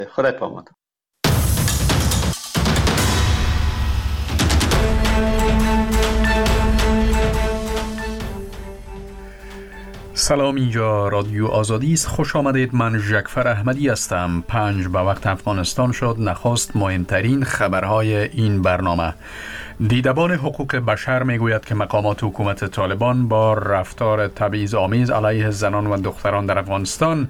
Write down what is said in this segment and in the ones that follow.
خدا پامد. سلام، اینجا رادیو آزادی است. خوش آمدید. من ژکفر احمدی هستم. 5 به وقت افغانستان شد. نخست مهمترین خبرهای این برنامه. دیدبان حقوق بشر میگوید که مقامات حکومت طالبان با رفتار تبعیض‌آمیز علیه زنان و دختران در افغانستان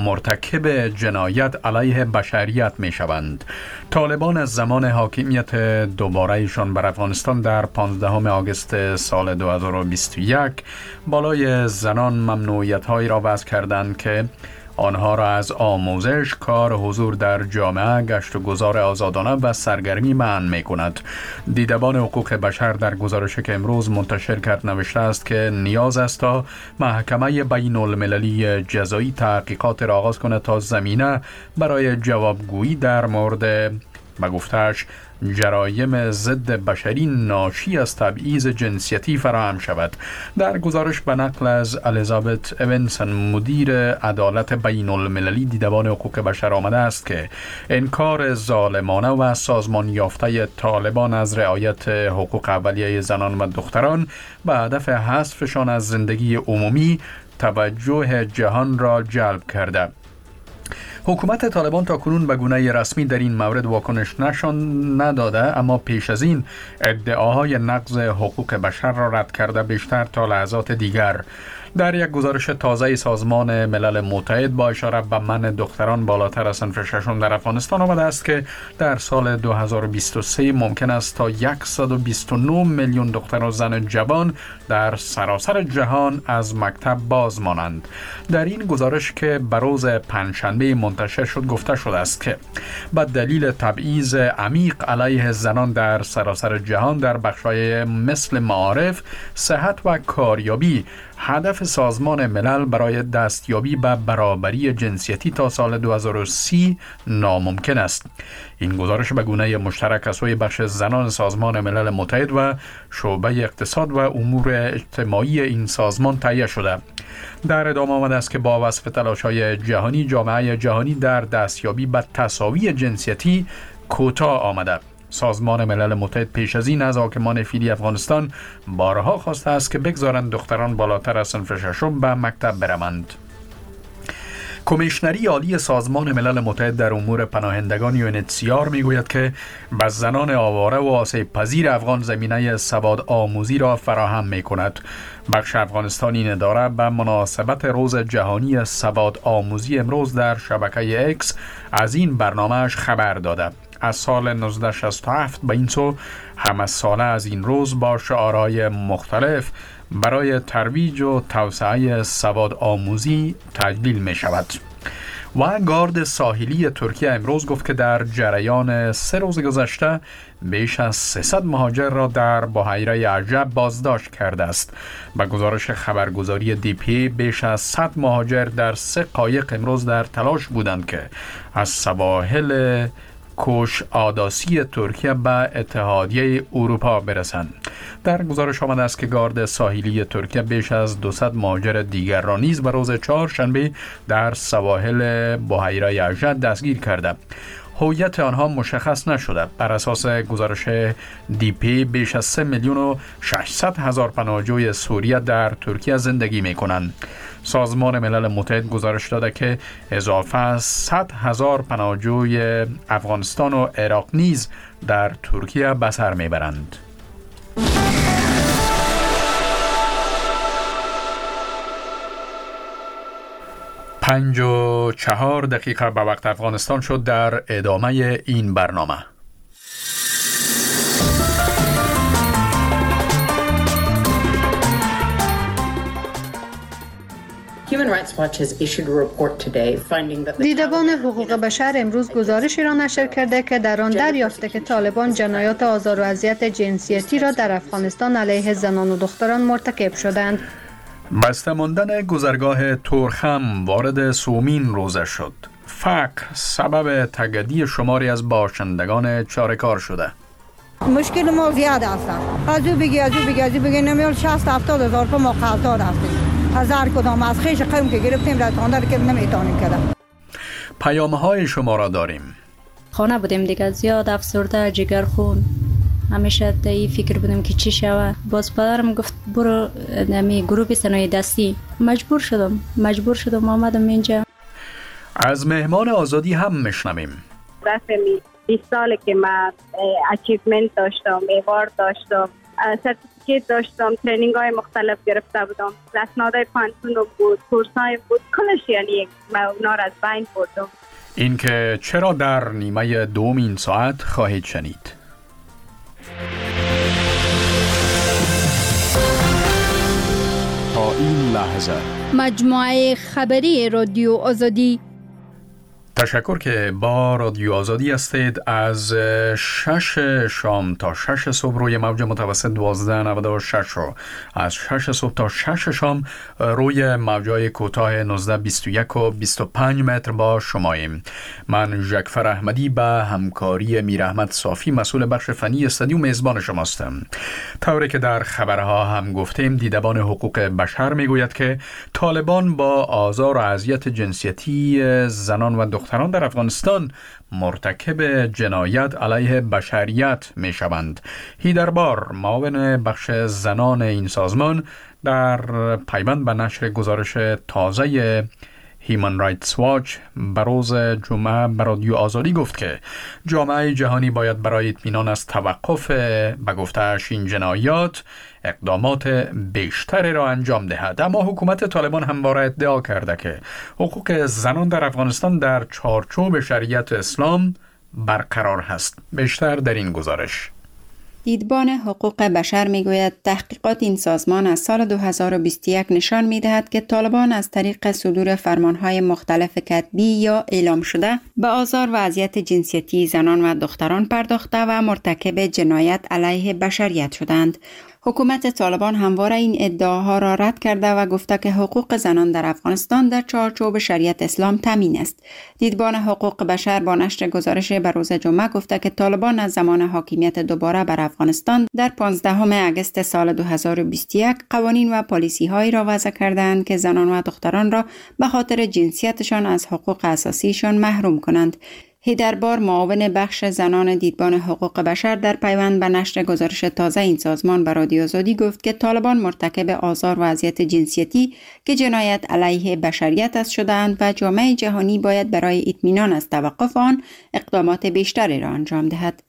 مرتکب جنایت علیه بشریت میشوند. طالبان از زمان حاکمیت دوباره ایشان بر افغانستان در 15 آگوست سال 2021 بالای زنان ممنوعیت‌هایی را وضع کردند که آنها را از آموزش، کار، حضور در جامعه، گشت و گذار آزادانه و سرگرمی منع می کند. دیدبان حقوق بشر در گزارشی که امروز منتشر کرد نوشته است که نیاز است تا محکمه بین المللی جزایی تحقیقات را آغاز کند تا زمینه برای جوابگویی در مورد به گفته‌اش جرایم ضد بشری ناشی از تبعیض جنسیتی فراهم شود. در گزارش به نقل از الیزابت ایونسن مدیر عدالت بین المللی دیدبان حقوق بشر آمده است که انکار ظالمانه و سازمان یافته طالبان از رعایت حقوق اولیه زنان و دختران به هدف حذفشان از زندگی عمومی توجه جهان را جلب کرده. حکومت طالبان تا کنون به گونه رسمی در این مورد واکنش نشان نداده، اما پیش از این ادعاهای نقض حقوق بشر را رد کرده بیشتر تا لحظات دیگر. در یک گزارش تازه سازمان ملل متحد با اشاره به منع دختران بالاتر از صنف ششم در افغانستان آمده است که در سال 2023 ممکن است تا 129 میلیون دختر و زن جوان در سراسر جهان از مکتب باز مانند. در این گزارش که به روز پنجشنبه منتشر شد گفته شده است که به دلیل تبعیض عمیق علیه زنان در سراسر جهان در بخش‌های مثل معارف، صحت و کاریابی هدف سازمان ملل برای دستیابی به برابری جنسیتی تا سال 2030 ناممکن است. این گزارش به گونه مشترک از سوی بخش زنان سازمان ملل متحد و شعبه اقتصاد و امور اجتماعی این سازمان تهیه شده. در ادامه آمده است که با وصف تلاش‌های جهانی، جامعه جهانی در دستیابی به تساوی جنسیتی کوتاه آمده. سازمان ملل متحد پیش از این از حاکمان فعلی افغانستان بارها خواسته است که بگذارند دختران بالاتر از صنف ششم به مکتب بروند. کمیشنری عالی سازمان ملل متحد در امور پناهندگان UNHCR میگوید که به زنان آواره و آسیب پذیر افغان زمینه سواد آموزی را فراهم می کند. بخش افغانستان این اداره به مناسبت روز جهانی سواد آموزی امروز در شبکه X از این برنامهش خبر داده. از سال 1967 به این سو همه ساله از این روز با شعارهای مختلف برای ترویج و توسعه سواد آموزی تجلیل می شود. و گارد ساحلی ترکیه امروز گفت که در جریان 3 روز گذشته بیش از 300 مهاجر را در بحیره عجب بازداشت کرده است. به گزارش خبرگزاری DPA بیش از 100 مهاجر در 3 قایق امروز در تلاش بودند که از سواحل کوش آداسی ترکیه به اتحادیه اروپا برسند. در گزارش آمده است که گارد ساحلی ترکیه بیش از 200 مهاجر دیگر را نیز به روز چهارشنبه در سواحل بحیره عجب دستگیر کرده. هویت آنها مشخص نشده. بر اساس گزارش DP بیش از 3 میلیون و 600 هزار پناهجوی سوریه در ترکیه زندگی می کنند. سازمان ملل متحد گزارش داده که اضافه از 100 هزار پناهجوی افغانستان و عراق نیز در ترکیه به سر میبرند. 5:04 به وقت افغانستان شد. در ادامه این برنامه دیدبان حقوق بشر امروز گزارشی را نشر کرده که در آن دریافته که طالبان جنایات آزار و اذیت جنسیتی را در افغانستان علیه زنان و دختران مرتکب شدند. بسته ماندن گذرگاه تورخم وارد سومین روزه شد. فقر سبب تگدی شماری از باشندگان چاره‌کار شده. مشکل ما زیاد است. از او بگی نمیال 60-70 هزار تا ما قطار رفتیم. از هر کدام از خیش قوم که گرفتیم رسانده که نمیتونیم کردم. پیام‌های شما را داریم. خانه بودیم دیگه، زیاد افسرده، جگر خون، همیشه این فکر بودیم که چی شود. باز پدرم گفت برو نمی گروه صنایع دستی. مجبور شدم آمدم اینجا. از مهمان آزادی هم میشنویم. رسمی 20 ساله که من اچیومنت داشتم، ایوارد داشتم، سرتیفیکیت داشتم، ترینینگ های مختلف گرفته بودم، اسنادای پانتون بود، کورس های بود، کلش. یعنی من اونا را از بین بردم. این که چرا در نیمه دوم این ساعت خواهید شنید. تا این لحظه مجموعه خبری رادیو آزادی. تشکر که با رادیو آزادی هستید. از 6 شام تا 6 صبح روی موج متوسط 1296 و از 6 صبح تا 6 شام روی موجای کوتاه 1921 و 25 متر با شماییم. من ژکفر احمدی به همکاری میر احمد صافی مسئول بخش فنی استودیو میزبان شماستم. طوری که در خبرها هم گفتیم، دیدبان حقوق بشر میگوید که طالبان با آزار و اذیت جنسیتی زنان و دختران در افغانستان مرتکب جنایت علیه بشریت می شوند. هیدربار معاون بخش زنان این سازمان در پیوند به نشر گزارش تازه هیومن رایتس واچ بروز جمعه بر رادیو آزادی گفت که جامعه جهانی باید برای اطمینان از توقف به گفته‌اش این جنایات اقدامات بیشتری را انجام دهد. اما حکومت طالبان همواره ادعا کرده که حقوق زنان در افغانستان در چارچوب شریعت اسلام برقرار هست. بیشتر در این گزارش. دیدبان حقوق بشر میگوید تحقیقات این سازمان از سال 2021 نشان میدهد که طالبان از طریق صدور فرمانهای مختلف کتبی یا اعلام شده به آزار و اذیت جنسیتی زنان و دختران پرداخته و مرتکب جنایت علیه بشریت شدند. حکومت طالبان همواره این ادعاها را رد کرده و گفته که حقوق زنان در افغانستان در چارچوب شریعت اسلام تامین است. دیدبان حقوق بشر با نشر گزارش بروز جمعه گفته که طالبان از زمان حاکمیت دوباره بر افغانستان در 15 اگست سال 2021 قوانین و پالیسی‌هایی را وضع کردند که زنان و دختران را به خاطر جنسیتشان از حقوق اساسیشان محروم کنند. هیدربار معاون بخش زنان دیدبان حقوق بشر در پیوند به نشر گزارش تازه این سازمان به رادیو آزادی گفت که طالبان مرتکب آزار و اذیت جنسیتی که جنایت علیه بشریت است شدند و جامعه جهانی باید برای اطمینان از توقف آن اقدامات بیشتری را انجام دهد.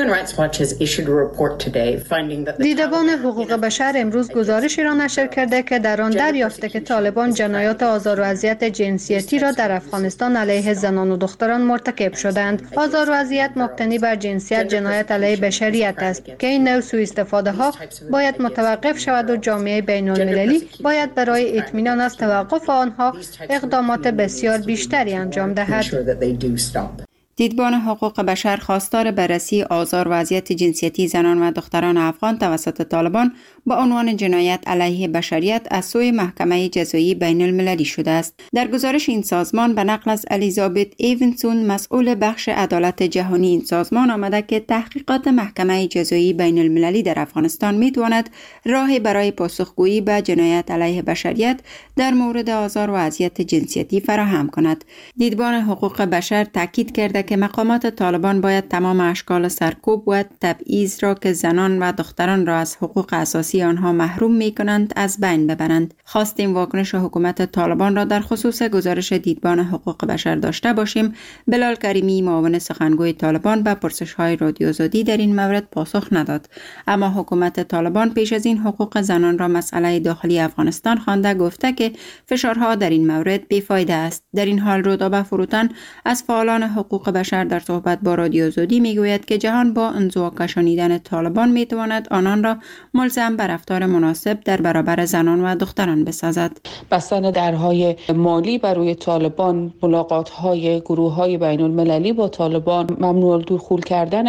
دیدبان حقوق بشر امروز گزارشی را نشر کرده که در آن دریافته که طالبان جنایات آزار و اذیت جنسیتی را در افغانستان علیه زنان و دختران مرتکب شدند. آزار و اذیت مبتنی بر جنسیت جنایت علیه بشریت است که این نوع سوء استفاده ها باید متوقف شود و جامعه بین المللی باید برای اطمینان از توقف آنها اقدامات بسیار بیشتری انجام دهد. دیدبان حقوق بشر خواستار بررسی آزار و اذیت جنسیتی زنان و دختران افغان توسط طالبان با عنوان جنایت علیه بشریت از سوی محکمه جزایی بین المللی شده است. در گزارش این سازمان به نقل از الیزابت ایونسون مسئول بخش عدالت جهانی این سازمان آمده که تحقیقات محکمه جزایی بین المللی در افغانستان میتواند راهی برای پاسخگویی به جنایت علیه بشریت در مورد آزار و اذیت جنسیتی فراهم کند. دیدبان حقوق بشر تاکید کرده که مقامات طالبان باید تمام اشکال سرکوب و تبعیض را که زنان و دختران را از حقوق اساسی آنها محروم می کنند از بین ببرند. خواستیم واکنش حکومت طالبان را در خصوص گزارش دیدبان حقوق بشر داشته باشیم. بلال کریمی معاون سخنگوی طالبان به پرسش‌های رادیو آزادی در این مورد پاسخ نداد. اما حکومت طالبان پیش از این حقوق زنان را مسئله داخلی افغانستان خوانده گفته که فشارها در این مورد بیفایده است. در این حال رودابه فروتن از فعالان حقوق بشر در صحبت با رادیو آزادی میگوید که جهان با انزوا کشانیدن طالبان میتواند آنان را ملزم به رفتار مناسب در برابر زنان و دختران بسازد. بستن درهای مالی برای طالبان، ملاقات‌های گروه‌های بین‌المللی با طالبان، ممنوع الدخول کردن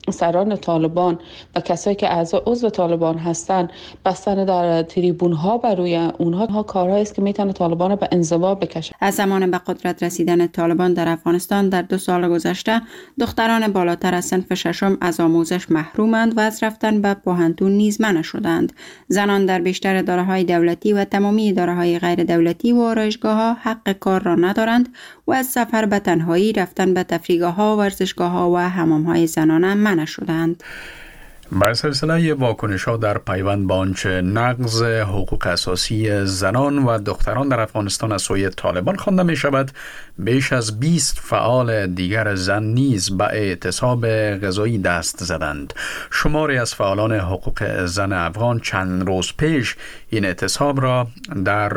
سران طالبان و کسایی که عضو طالبان هستن بستن در تریبون ها برای اونها کارهایی است که میتونه طالبان به انزوا بکشه. از زمان به قدرت رسیدن طالبان در افغانستان در 2 سال گذشته دختران بالاتر از صنف ششم از آموزش محرومند و از رفتن به پوهنتون نیز منع شدند. زنان در بیشتر اداره‌های دولتی و تمامی اداره‌های غیر دولتی و آرایشگاه‌ها حق کار را ندارند و از سفر به تنهایی، رفتن به تفریحگاه‌ها، ورزشگاه‌ها و حمام‌های زنانه منع شدند. بر سلسله واکنش‌ها در پیوند با آنچه نقض حقوق اساسی زنان و دختران در افغانستان از سوی طالبان خوانده می شود، بیش از 20 فعال دیگر زن نیز به اعتصاب غذایی دست زدند. شماری از فعالان حقوق زن افغان چند روز پیش این اعتصاب را در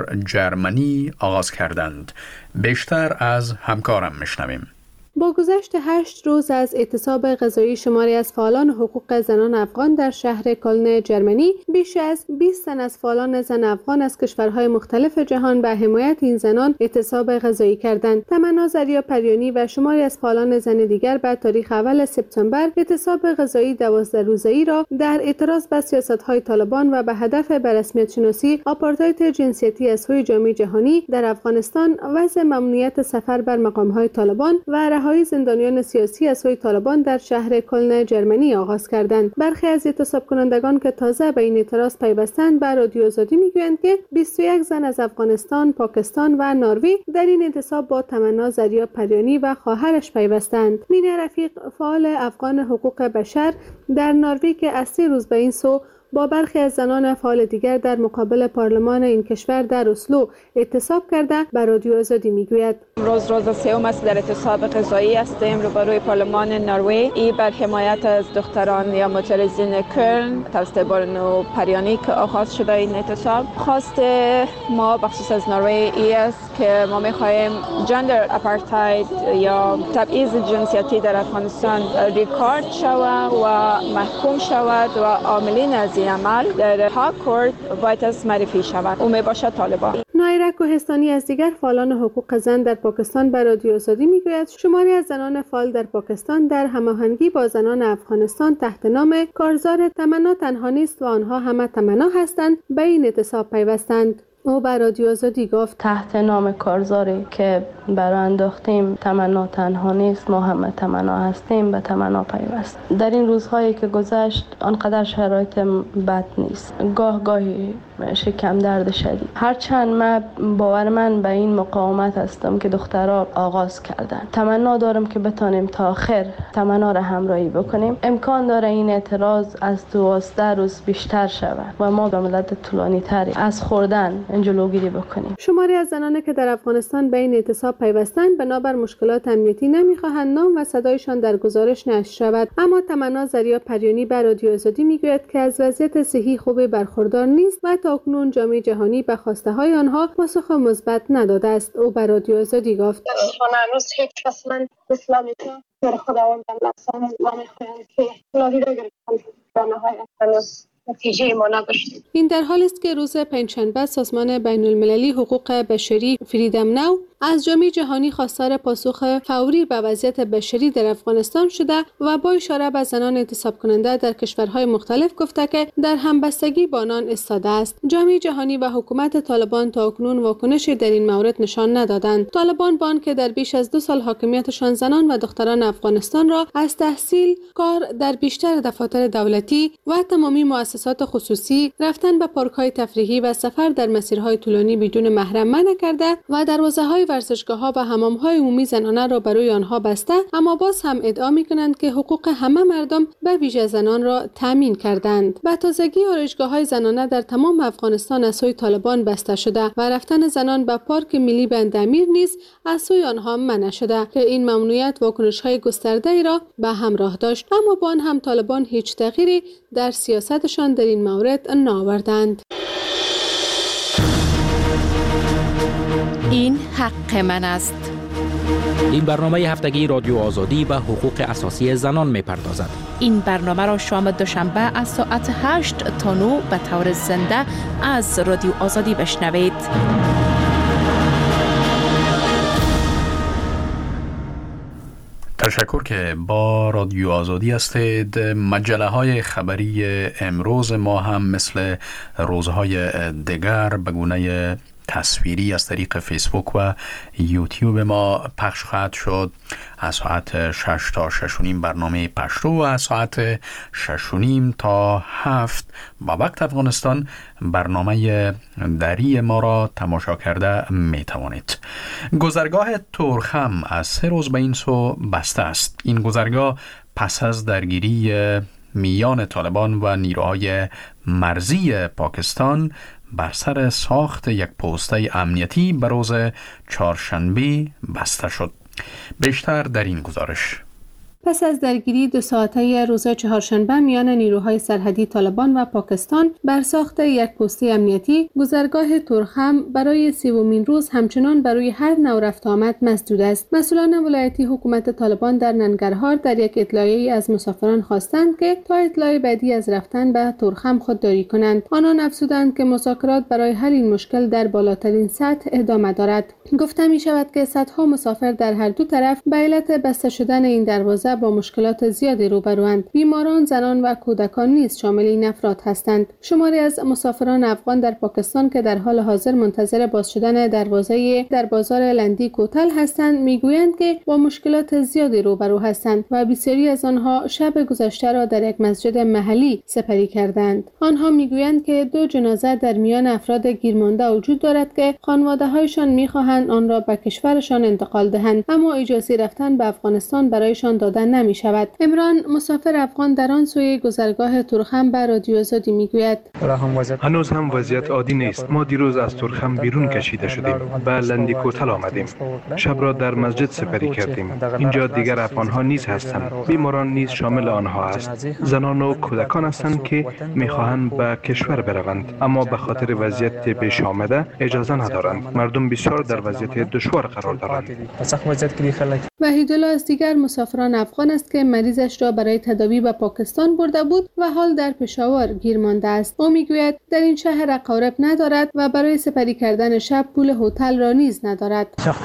جرمنی آغاز کردند. بیشتر از همکارم میشنویم. با گذشت 8 روز از اعتصاب غذایی شماری از فعالان حقوق زنان افغان در شهر کلن جرمنی، بیش از 20 تن از فعالان زن افغان از کشورهای مختلف جهان به حمایت این زنان اعتصاب غذایی کردند. تمنا زریا پریانی و شماری از فعالان زن دیگر به تاریخ اول سپتامبر اعتصاب غذایی 12 روزه‌ای را در اعتراض به سیاست‌های طالبان و به هدف به رسمیت شناسی آپارتاید جنسیتی از سوی جامعه جهانی در افغانستان، وضع ممنوعیت سفر بر مقام‌های طالبان و رهایی زندانیان سیاسی از سوی طالبان در شهر کلن جرمنی آغاز کردند. برخی از اعتصاب کنندگان که تازه به این اعتراض پیوستند به رادیو آزادی میگویند که 21 زن از افغانستان، پاکستان و نروژ در این اعتصاب با تمنا زریا پریانی و خواهرش پیوستند. مینه رفیق، فعال افغان حقوق بشر در نروژ که از 3 روز به این سو با برخی از زنان فعال دیگر در مقابل پارلمان این کشور در اسلو اعتصاب کرده به رادیو آزادی میگوید: روز سوم است در اعتصاب غذایی هستیم روبروی پارلمان نروژ. این بر حمایت از دختران یا معترضین کلن توسط بانو پریانی که آغاز شده این اعتصاب. خواست ما بخصوص از نروژ ای است که ما می‌خواهیم جندر اپارتاید یا تبعیض جنسیتی در افغانستان ریکارد شود و محکوم شود و عاملین از این عمل در ها کورت باید از معرفی شود. امی باشد طالبان. نایره کوهستانی از دیگر فعالان حقوق زن در پاکستان به رادیو آزادی میگوید شماری از زنان فعال در پاکستان در هماهنگی با زنان افغانستان تحت نام کارزار تمنا تنها نیست و آنها همه تمنا هستند به این اعتصاب پیوستند. او به رادیو آزادی گفت: تحت نام کارزاری که برای انداختیم تمنا تنها نیست، ما همه تمنا هستیم، به تمنا پیوست. در این روزهایی که گذشت آنقدر شرایط بد نیست، گاهی شکم درد شدید. هرچند من باور من به این مقاومت هستم که دخترها آغاز کردن. تمنا دارم که بتانیم تا آخر تمنا را همراهی بکنیم. امکان داره این اعتراض از 12 روز بیشتر شود و ما به مدت طولانی تری از خوردن جلوگیری بکنیم. شماری از زنانی که در افغانستان به این اعتصاب پیوستند بنابر مشکلات امنیتی نمیخواهند نام و صدایشان در گزارش نشر شود. اما تمنا زریا پریانی بر رادیو آزادی میگوید که از وضعیت صحی خوبی برخوردار نیست و تاکنون جامعه جهانی به خواسته های آنها پاسخ مثبت نداده است. او بر رادیو آزادی گفت: هنوز هیچ کس من اسلامی که خداوند لسان ما میخواهند که الهی را گرفتم به نهایت نتیجه ما نداشتیم. این در حالی است که روز پنجشنبه سازمان بین المللی حقوق بشری فریدم ناو از جامعه جهانی خواستار پاسخ فوری به وضعیت بشری در افغانستان شده و با اشاره به زنان اعتصاب کننده در کشورهای مختلف گفته که در همبستگی با آنان ایستاده است. جامعه جهانی و حکومت طالبان تاکنون واکنشی در این مورد نشان ندادند. طالبان با آنکه در بیش از 2 سال حاکمیتشان زنان و دختران افغانستان را از تحصیل، کار در بیشتر دفاتر دولتی و تمامی مؤسسات خصوصی، رفتن به پارک‌های تفریحی و سفر در مسیرهای طولانی بدون محرم منع کرده و دروازه‌های ورزشگاه‌ها و حمام‌های عمومی زنانه را برای آنها بسته، اما باز هم ادعا می‌کنند که حقوق همه مردم به ویژه زنان را تامین کردند. به تازگی آرایشگاه‌های زنانه در تمام افغانستان از سوی طالبان بسته شده و رفتن زنان به پارک ملی بند امیر نیز از سوی آنها منع شده که این ممنوعیت واکنش‌های گسترده‌ای را به همراه داشت، اما با آن هم طالبان هیچ تغییری در سیاستشان در این مورد نآوردند. این حق من است. این برنامه هفتگی رادیو آزادی به حقوق اساسی زنان می‌پردازد. این برنامه را شام دوشنبه از ساعت 8 تا 9 به طور زنده از رادیو آزادی بشنوید. تشکر که با رادیو آزادی هستید. مجله های خبری امروز ما هم مثل روزهای دیگر به گونه تصویری از طریق فیسبوک و یوتیوب ما پخش خواهد شد. از ساعت 6 تا 6:30 برنامه پشتو و از ساعت 6:30 تا 7 با وقت افغانستان برنامه دری ما را تماشا کرده می توانید. گذرگاه تورخم از 3 روز به این سو بسته است. این گذرگاه پس از درگیری میان طالبان و نیروهای مرزی پاکستان بر سر ساخت یک پوسته امنیتی به روز چهارشنبه بسته شد. بیشتر در این گزارش. پس از درگیری 2 ساعته روز چهارشنبه میان نیروهای سرحدی طالبان و پاکستان بر ساخت یک پسته امنیتی، گذرگاه تورخم برای 30مین روز همچنان برای هر نوع رفت آمد مسدود است. مسئولان ولایتی حکومت طالبان در ننگرهار در یک اطلاعیه از مسافران خواستند که تا اطلاع بعدی از رفتن به تورخم خودداری کنند. آنان افزودند که مذاکرات برای حل این مشکل در بالاترین سطح ادامه دارد. گفته می شود که صدها مسافر در هر دو طرف به علت بسته شدن این دروازه با مشکلات زیادی روبروند. بیماران، زنان و کودکان نیز شامل این افراد هستند. شماری از مسافران افغان در پاکستان که در حال حاضر منتظر باز شدن دروازه در بازار لندی کوتل هستند میگویند که با مشکلات زیادی روبرو هستند و بسیاری از آنها شب گذشته را در یک مسجد محلی سپری کردند. آنها میگویند که 2 جنازه در میان افراد گیرمانده وجود دارد که خانواده‌هایشان می‌خواهند آن را به کشورشان انتقال دهند، اما اجازه رفتن به افغانستان برایشان داده نمی شود. عمران، مسافر افغان در آن سوی گذرگاه تورخم به رادیو آزادی میگوید: هنوز هم وضعیت عادی نیست. ما دیروز از تورخم بیرون کشیده شدیم، به لندی کوتل آمدیم. شب را در مسجد سپری کردیم. اینجا دیگر افغان‌ها نیز هستند. بیماران نیز شامل آنها است. زنان و کودکان هستند که می‌خواهند به کشور بروند، اما به خاطر وضعیت پیش آمده اجازه ندارند. مردم بسیار در وضعیت دشوار قرار دارند. وحیدالله از دیگر مسافران افغان است که مریضش را برای تداوی به پاکستان برده بود و حال در پشاور گیر مانده است. او میگوید در این شهر اقارب ندارد و برای سپری کردن شب پول هتل را نیز ندارد.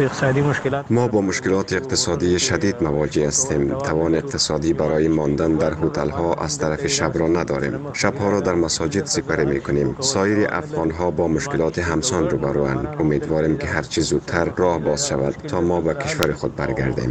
ما با مشکلات اقتصادی شدید مواجه هستیم. توان اقتصادی برای ماندن در هتل ها از طرف شب را نداریم. شبها را در مساجد سپری میکنیم. سایر افغان ها با مشکلات همسان روبروند. امیدواریم که هر چه زودتر راه باز شود تا ما به کشور خود برگردیم.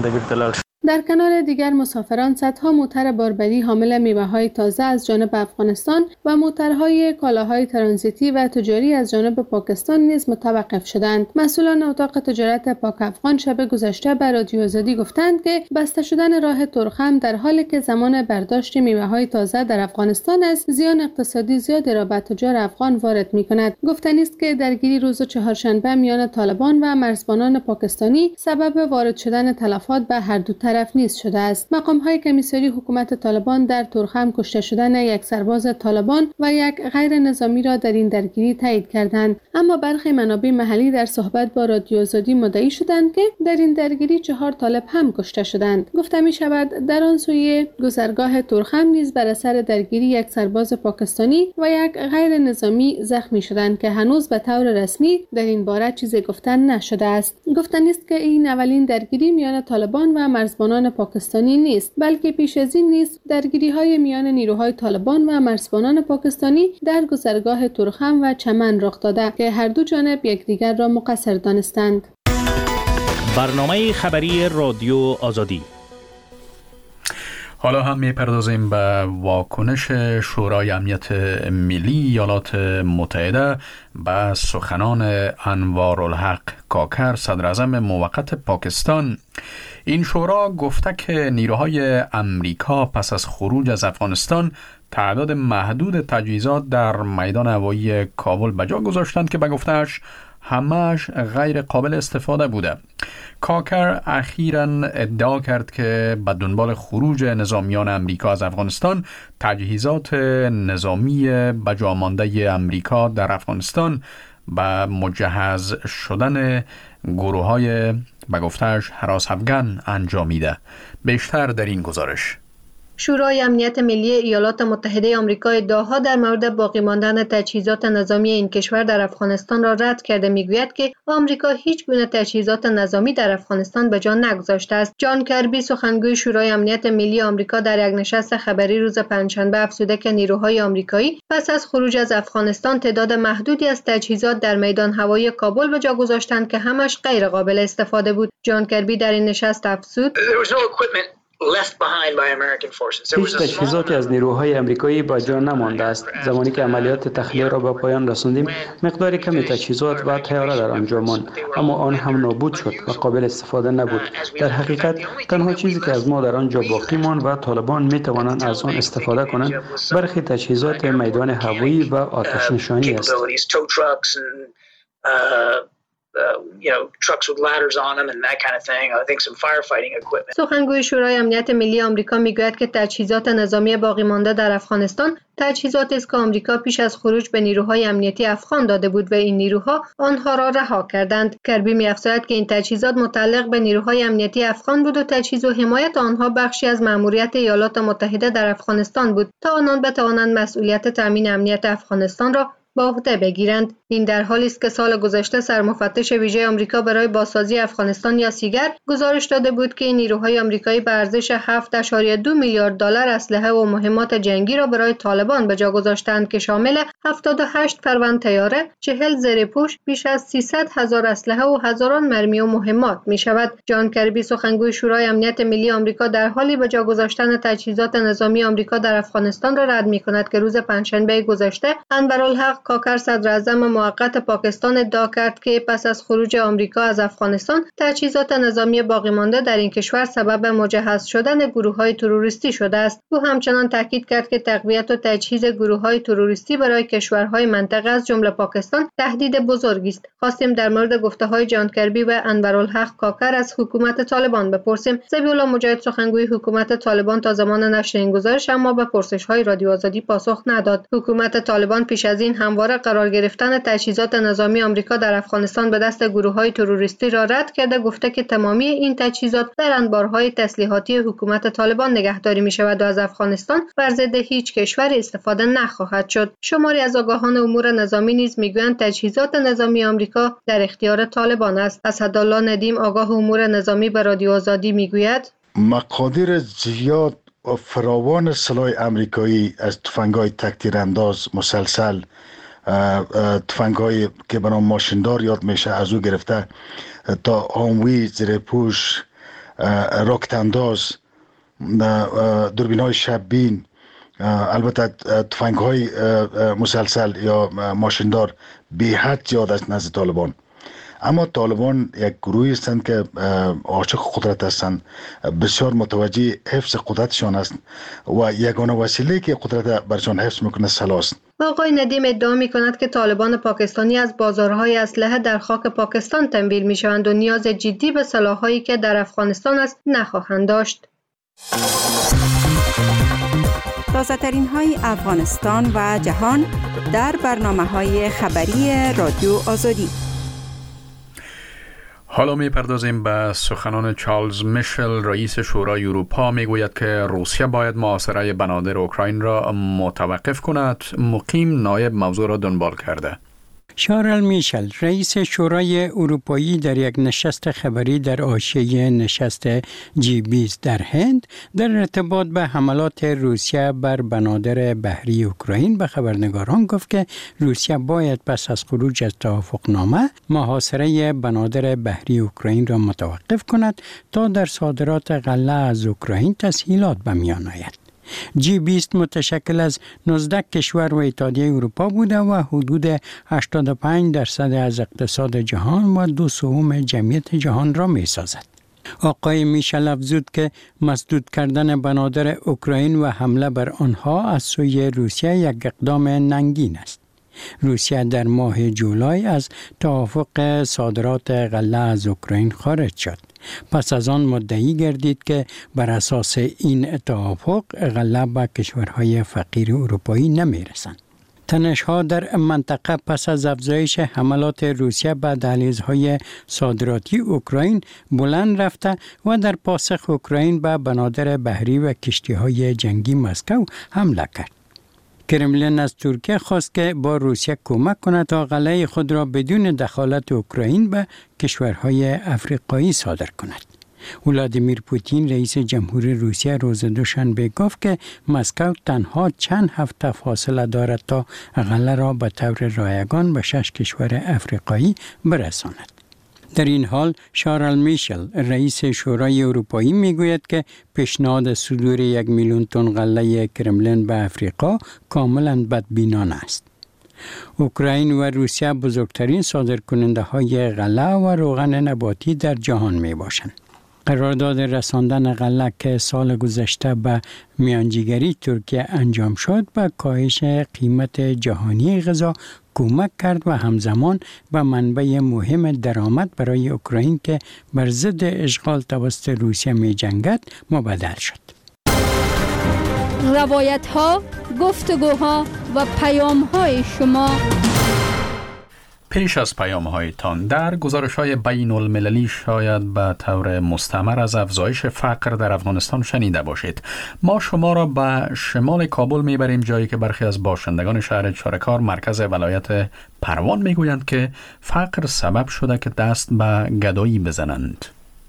در کنار دیگر مسافران صدها موتر باربری حامل میوه‌های تازه از جانب افغانستان و موترهای کالاهای ترانزیتی و تجاری از جانب پاکستان نیز متوقف شدند. مسئولان اتاق تجارت پاک افغان شب گذشته به رادیو آزادی گفتند که بسته شدن راه تورخم در حالی که زمان برداشت میوه‌های تازه در افغانستان است، زیان اقتصادی زیادی را به تجار افغان وارد می‌کند. گفتنی است که درگیری روز چهارشنبه میان طالبان و مرزبانان پاکستانی سبب وارد شدن تلفات به هر دو طرف نیز شده است. مقام‌های کمیسری حکومت طالبان در تورخم کشته شدن یک سرباز طالبان و یک غیر نظامی را در این درگیری تایید کردند، اما برخی منابع محلی در صحبت با رادیو آزادی مدعی شدند که در این درگیری 4 طالب هم کشته شدند. گفته می شود در آن سوی گذرگاه تورخم نیز بر اثر درگیری یک سرباز پاکستانی و یک غیر نظامی زخمی شدند که هنوز به طور رسمی در این باره چیزی گفتن نشده است. گفتنی است که این اولین درگیری میان طالبان و مرزبانان پاکستانی نیست، بلکه پیش از این نیز درگیری‌های میان نیروهای طالبان و مرزبانان پاکستانی در گذرگاه تورخم و چمن رخ داده که هر دو جانب یکدیگر را مقصر دانستند. برنامه خبری رادیو آزادی. حالا هم میپردازیم به واکنش شورای امنیت ملی ایالات متحده به سخنان انوارالحق کاکر، صدر اعظم موقت پاکستان. این شورا گفته که نیروهای امریکا پس از خروج از افغانستان تعداد محدود تجهیزات در میدان هوایی کابل به جا گذاشتند که به گفتهش همه‌اش غیر قابل استفاده بوده. کاکر اخیراً ادعا کرد که به دنبال خروج نظامیان امریکا از افغانستان تجهیزات نظامی به جا مانده امریکا در افغانستان به مجهز شدن گروه‌های به گفتهش هراس افغان انجامیده. بیشتر در این گزارش. شورای امنیت ملی ایالات متحده آمریکا ادعاها در مورد باقی ماندن تجهیزات نظامی این کشور در افغانستان را رد کرده میگوید که آمریکا هیچ گونه تجهیزات نظامی در افغانستان به جا نگذاشته است. جان کربی سخنگوی شورای امنیت ملی آمریکا در یک نشست خبری روز پنجشنبه افزوده که نیروهای آمریکایی پس از خروج از افغانستان تعداد محدودی از تجهیزات در میدان هوایی کابل به جا گذاشتند که همش غیر قابل استفاده بود. جان کربی در این نشست افزود هیچ تجهیزاتی از نیروهای آمریکایی با جا نمانده است. زمانی که عملیات تخلیه را به پایان رساندیم مقدار کمی تجهیزات و طیاره در آنجا ماند، اما آن هم نابود شد و قابل استفاده نبود. در حقیقت تنها چیزی که از ما در آنجا باقی ماند و طالبان می توانند از آن استفاده کنند برخی تجهیزات میدان هوایی و آتش نشانی است. trucks with ladders on them and that kind of thing. I think some firefighting equipment. سخنگوی شورای امنیت ملی آمریکا میگوید که تجهیزات نظامی باقی مانده در افغانستان تجهیزاتی است که آمریکا پیش از خروج به نیروهای امنیتی افغان داده بود و این نیروها آنها را رها کردند. کربی می‌افزاید که این تجهیزات متعلق به نیروهای امنیتی افغان بود و تجهیز و حمایت آنها بخشی از مأموریت ایالات متحده در افغانستان بود تا آنان بتوانند مسئولیت تامین امنیت افغانستان را به عهده بگیرند. این در حالی است که سال گذشته سرمفتش ویژه آمریکا برای بازسازی افغانستان یا سیگر گزارش داده بود که نیروهای آمریکایی به ارزش 7.2 میلیارد دلار اسلحه و مهمات جنگی را برای طالبان به جا گذاشتند که شامل 78 پرونده طیاره، 40 زیرپوش، بیش از 300,000 اسلحه و هزاران مرمی و مهمات می شود. جان کربی سخنگوی شورای امنیت ملی آمریکا در حالی به جا گذاشتن تجهیزات نظامی آمریکا در افغانستان را رد می کند که روز پنجشنبه گذشته انورالحق کاکر صدراعظم موقت پاکستان ادعا کرد که پس از خروج آمریکا از افغانستان تجهیزات نظامی باقی مانده در این کشور سبب مجهز شدن گروه‌های تروریستی شده است. او همچنان تاکید کرد که تقویت و تجهیز گروه‌های تروریستی برای کشورهای منطقه از جمله پاکستان تهدید بزرگی است. خواستیم در مورد گفته‌های جان کربی و انورالحق کاکر از حکومت طالبان بپرسیم. ذبیح‌الله مجاهد سخنگوی حکومت طالبان تا زمان نشر این گزارش اما به پرسش‌های رادیو آزادی پاسخ نداد. حکومت طالبان پیش از این همواره قرار گرفتن تجهیزات نظامی آمریکا در افغانستان به دست گروه‌های تروریستی را رد کرده، گفته که تمامی این تجهیزات در انبارهای تسلیحاتی حکومت طالبان نگهداری می‌شود و از افغانستان بر ضد هیچ کشور استفاده نخواهد شد. شماری از آگاهان امور نظامی نیز میگویند تجهیزات نظامی آمریکا در اختیار طالبان است. اسدالله ندیم آگاه امور نظامی به رادیو آزادی میگوید مقادیر زیاد و فراوان سلاح آمریکایی از تفنگ‌های تک‌تیرانداز مسلسل، تفنگ‌هایی که به نام ماشیندار یاد میشه از او گرفته تا آموی، زیرپوش، راکت انداز، دوربین‌های شب‌بین، البته تفنگ‌های مسلسل یا ماشیندار به حد زیاد از نزد طالبان. اما طالبان یک گروهی هستند که عاشق قدرت هستند، بسیار متوجه حفظ قدرتشان است و یگانه وسیله که قدرت برشان حفظ میکنه سلاح است. آقای ندیم ادعا می‌کند که طالبان پاکستانی از بازارهای اسلحه در خاک پاکستان تمویل می‌شوند و نیاز جدی به سلاح‌هایی که در افغانستان است نخواهند داشت. تازه‌ترین های افغانستان و جهان در برنامه‌های خبری رادیو آزادی. حالا می‌پردازیم به سخنان چارلز میشل، رئیس شورای اروپا. میگوید که روسیه باید محاصره بنادر اوکراین را متوقف کند. مقیم نایب موضوع را دنبال کرده. شارل میشل، رئیس شورای اروپایی، در یک نشست خبری در حاشیه نشست G20 در هند در ارتباط به حملات روسیه بر بنادر بحری اوکراین به خبرنگاران گفت که روسیه باید پس از خروج از توافقنامه محاصره بنادر بحری اوکراین را متوقف کند تا در صادرات غله از اوکراین تسهیلات به میان آید. G20 متشکل از 19 کشور و اتحادیه اروپا بوده و حدود 85% از اقتصاد جهان و 2/3 جمعیت جهان را می سازد. آقای میشل افزود که مسدود کردن بنادر اوکراین و حمله بر آنها از سوی روسیه یک اقدام ننگین است. روسیه در ماه جولای از توافق صادرات غله از اوکراین خارج شد. پس از آن مدعی گردید که بر اساس این توافق غله به کشورهای فقیر اروپایی نمی رسند. تنش‌ها در منطقه پس از افزایش حملات روسیه به دهلیزهای صادراتی اوکراین بلند رفته و در پاسخ اوکراین به بنادر بحری و کشتی‌های جنگی مسکو حمله کرد. کرملین از ترکیه خواست که با روسیه کمک کند تا قلعه خود را بدون دخالت اوکراین به کشورهای افریقایی صادر کند. ولادیمیر پوتین رئیس جمهوری روسیه روز دوشنبه گفت که مسکو تنها چند هفته فاصله دارد تا قلعه را به طور رایگان به 6 کشور افریقایی برساند. در این حال شارل میشل رئیس شورای اروپایی میگوید که پیشنهاد صدور 1 میلیون تن غله کرملین به افریقا کاملا بدبینانه است. اوکراین و روسیه بزرگترین صادرکننده های غله و روغن نباتی در جهان می باشند. قرارداد رساندن غله که سال گذشته به میانجیگری ترکیه انجام شد به کاهش قیمت جهانی غذا کمک کرد و همزمان به منبع مهم درآمد برای اوکراین که بر ضد اشغال توسط روسیه می جنگد مبدل شد. روایت ها، گفتگوها و پیام های شما. پیش از پیام‌هایتان در گزارش‌های بین المللی شاید به طور مستمر از افزایش فقر در افغانستان شنیده باشید. ما شما را به شمال کابل میبریم، جایی که برخی از باشندگان شهر چارکار مرکز ولایت پروان میگویند که فقر سبب شده که دست به گدایی بزنند.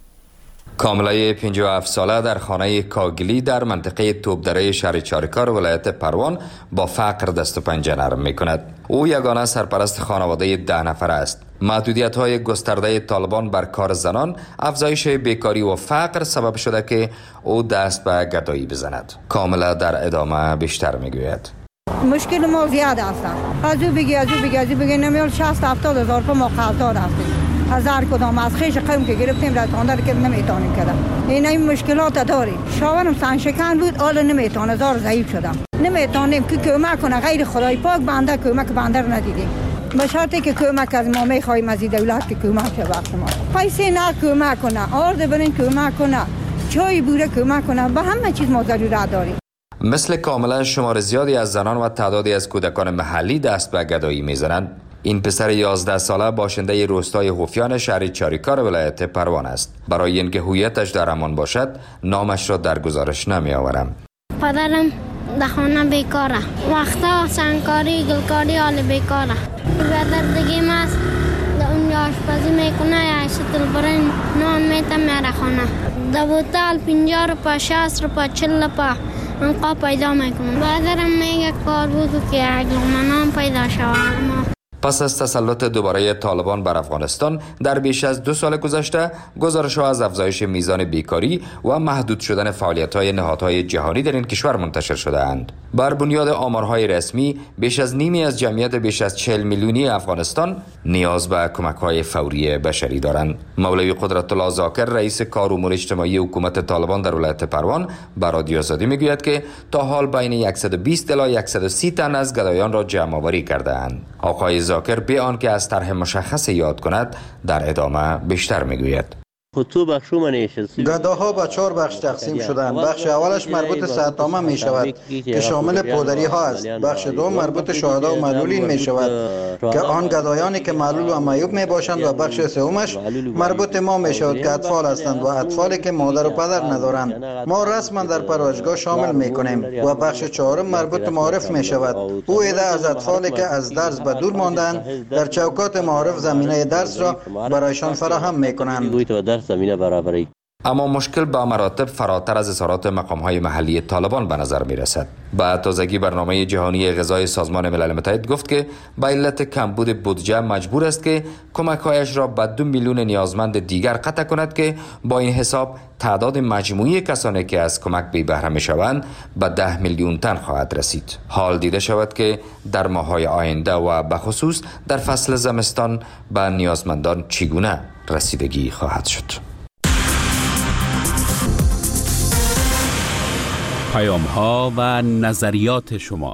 کاملای 57 ساله در خانه کاگلی در منطقه توپدره شهر چارکار ولایت پروان با فقر دست و پنجه نرم می کند. او یگانه سرپرست خانواده 10 نفر است. محدودیت‌های گسترده طالبان بر کار زنان، افزایش بیکاری و فقر سبب شده که او دست به گدایی بزند. کاملا در ادامه بیشتر میگوید. مشکل ما زیاد است. از او بگی نمیال 60-70 هزار ما قرضدار هستیم. از هر کدام از خیش قوم که گرفتیم رسانده که نمیتونیم کردم. این مشکلات داریم. شاورم سنشکن بود، حالا نمیتونه، زار ضعیف شدم. نمیتونیم که کمک کنه، غیر خدای پاک بنده کمک بنده رو ندیدیم. به شرطی که کمک از ما میخوایم از دولت که کمک شه وقت ما. پیسه نه کمک کنه، آرد برین کمک کنه، چای بوره کمک کنه، به همه چیز ما ضرورت داریم. مثل کاملا شمار زیادی از زنان و تعدادی از کودکان محلی دست به گدایی میزنند. این پسر 11 ساله باشنده روستای هوفیان شهر چاریکار ولایت پروان است. برای اینکه هویتش در امان باشد نامش را در گزارش نمی آورم. پدرم در خانه بیکاره، وقتا سنگکاری گلکاری حال بیکاره. برادر دیگه ماست اونجا آشپزی میکنه، یا شتل برن نان میتم میاره خانه. در بوتال 50 روپا 60 روپا 40 روپا انقا پیدا میکنم. برادرم میگه کار بود که اگلومنان پیدا شود. پس از تسلط دوباره طالبان بر افغانستان در بیش از 2 سال گذشته، گزارش‌ها از افزایش میزان بیکاری و محدود شدن فعالیت‌های نهادهای جهانی در این کشور منتشر شده‌اند. بر بنیاد آمارهای رسمی، بیش از نیمی از جمعیت بیش از 40 میلیونی افغانستان نیاز به کمک‌های فوری بشری دارند. مولوی قدرت الله زاکر رئیس کار امور اجتماعی حکومت طالبان در ولایت پروان به رادیو آزادی میگوید که تا حال بین 120 الی 130 تن از گدایان را جمع‌آوری کرده‌اند. آقای زاکر به آنکه از طرح مشخص یاد کند در ادامه بیشتر میگوید. گداها به 4 بخش تقسیم شدند. بخش اولش مربوط صحت‌نامه می شود که شامل پودری ها است. بخش دوم مربوط شهدا و معلولین می شود که آن گدایانی که معلول و معیوب می باشند و بخش سومش مربوط ما می شود که اطفال هستند و اطفالی که مادر و پدر ندارند. ما رسما در پرورشگاه شامل می کنیم و بخش چهارم مربوط معارف می شود. او ایده از اطفالی که از درس به دور ماندند در چوکات معارف زمینه درس را برایشان فراهم می کنند. زمینه برابری. اما مشکل با مراتب فراتر از اظهارات مقام‌های محلی طالبان به نظر می‌رسد. با تازگی برنامه جهانی غذای سازمان ملل متحد گفت که به علت کمبود بودجه مجبور است که کمک‌هایش را به 2 میلیون نیازمند دیگر قطع کند که با این حساب تعداد مجموعی کسانی که از کمک بی بهره می‌شوند به 10 میلیون تن خواهد رسید. حال دیده شود که در ماه‌های آینده و به خصوص در فصل زمستان به نیازمندان چگونه رسیدگی خواهد شد. پیام ها و نظریات شما.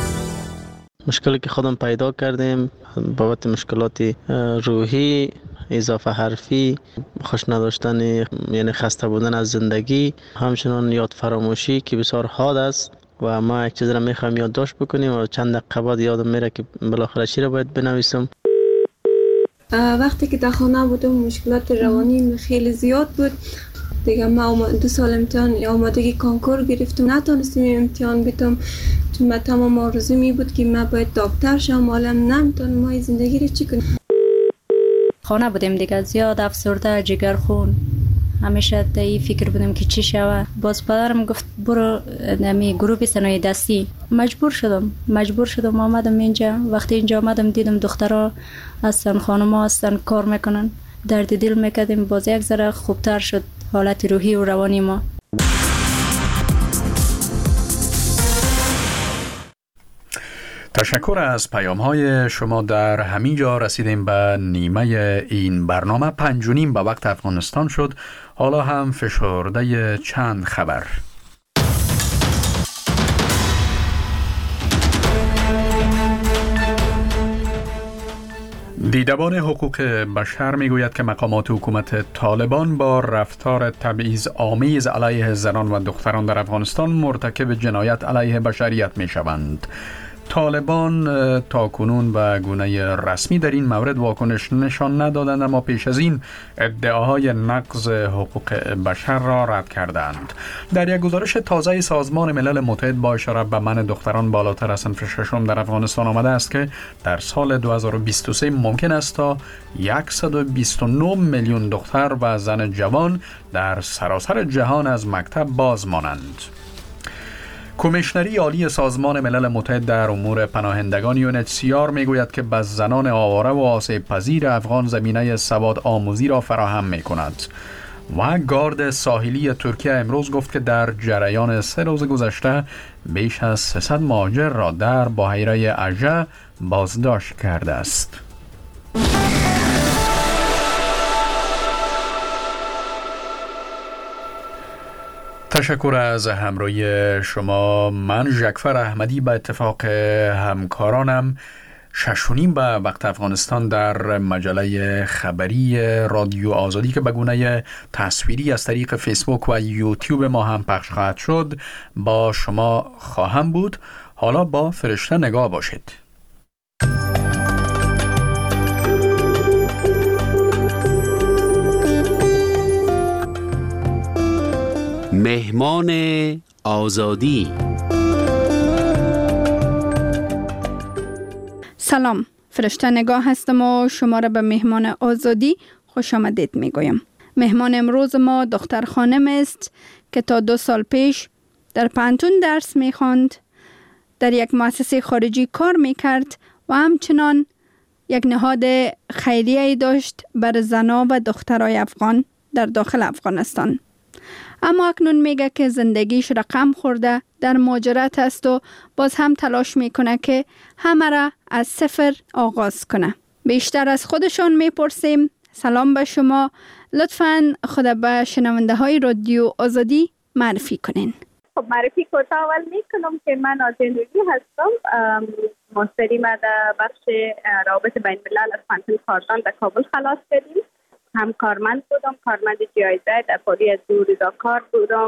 مشکلی که خودم پیدا کردیم بابت مشکلات روحی اضافه حرفی، خوش نداشتن یعنی خسته بودن از زندگی، همچنان یاد فراموشی که بسیار حاد است و ما یک چیز را میخوایم یادداشت بکنیم و چند دقیقه بعد یادم میره که بالاخره چی را باید بنویسم. وقتی که در خانه بودم مشکلات روانی خیلی زیاد بود دیگه. ما 2 سال امتحان آمادگی کنکور گرفتم، نتونستم امتحان بدم چون من تمام آرزو می بود که من باید دکتر شم، حالم نمیتونم ما زندگی رو چی کنم. خانه بودیم دیگه، زیاد افسرده، جگر خون، همیشه در این فکر بودم که چی شوه. باز پدرم گفت برو نمی گروه صنایع دستی. مجبور شدم آمدم اینجا. وقتی اینجا آمدم دیدم دخترها هستن، خانم‌ها هستن، کار میکنن، درد دل میکردیم. باز یک ذره خوبتر شد حالت روحی و روانی ما. تشکر از پیام‌های شما. در همین جا رسیدیم به نیمه این برنامه. 5:30 به وقت افغانستان شد. حالا هم فشرده چند خبر. دیدبان حقوق بشر میگوید که مقامات حکومت طالبان با رفتار تبعیض آمیز علیه زنان و دختران در افغانستان مرتکب جنایت علیه بشریت میشوند. طالبان تا کنون به گونه رسمی در این مورد واکنش نشان ندادند، اما پیش از این ادعاهای نقض حقوق بشر را رد کردند. در یک گزارش تازه سازمان ملل متحد با اشاره به منع دختران بالاتر از صنف ششم در افغانستان آمده است که در سال 2023 ممکن است تا 129 میلیون دختر و زن جوان در سراسر جهان از مکتب باز مانند. کمیشنری عالی سازمان ملل متحد در امور پناهندگان UNHCR میگوید که به زنان آواره و آسیب پذیر افغان زمینه سواد آموزی را فراهم می کند. و گارد ساحلی ترکیه امروز گفت که در جریان 3 روز گذشته بیش از 300 مهاجر را در بحیره اژه بازداشت کرده است. تشکر از همراهی شما. من ژکفر احمدی به اتفاق همکارانم 6:30 به وقت افغانستان در مجله خبری رادیو آزادی که به گونه تصویری از طریق فیسبوک و یوتیوب ما هم پخش خواهد شد با شما خواهم بود. حالا با فرشته نگاه باشید. مهمان آزادی. سلام، فرشته نگاه هستم و شما را به مهمان آزادی خوش آمدید می گویم. مهمان امروز ما دختر خانم است که تا 2 سال پیش در پانتون درس می خواند، در یک مؤسسه خارجی کار می کرد و همچنان یک نهاد خیریه‌ای داشت بر زنان و دخترای افغان در داخل افغانستان. اما اکنون میگه که زندگیش رقم خورده، در مهاجرت است و باز هم تلاش میکنه که همه را از صفر آغاز کنه. بیشتر از خودشون میپرسیم. سلام به شما، لطفاً خود به شنونده های رادیو آزادی معرفی کنین. خب معرفی کوتاه اول میکنم که من نازنین روحی هستم. ماستری ما در بخش روابط بین الملل از پانتون کاردان در کابل خلاص کردیم. هم کارمند بودم، کارمند جایزه در پالی از رضاکار بودم.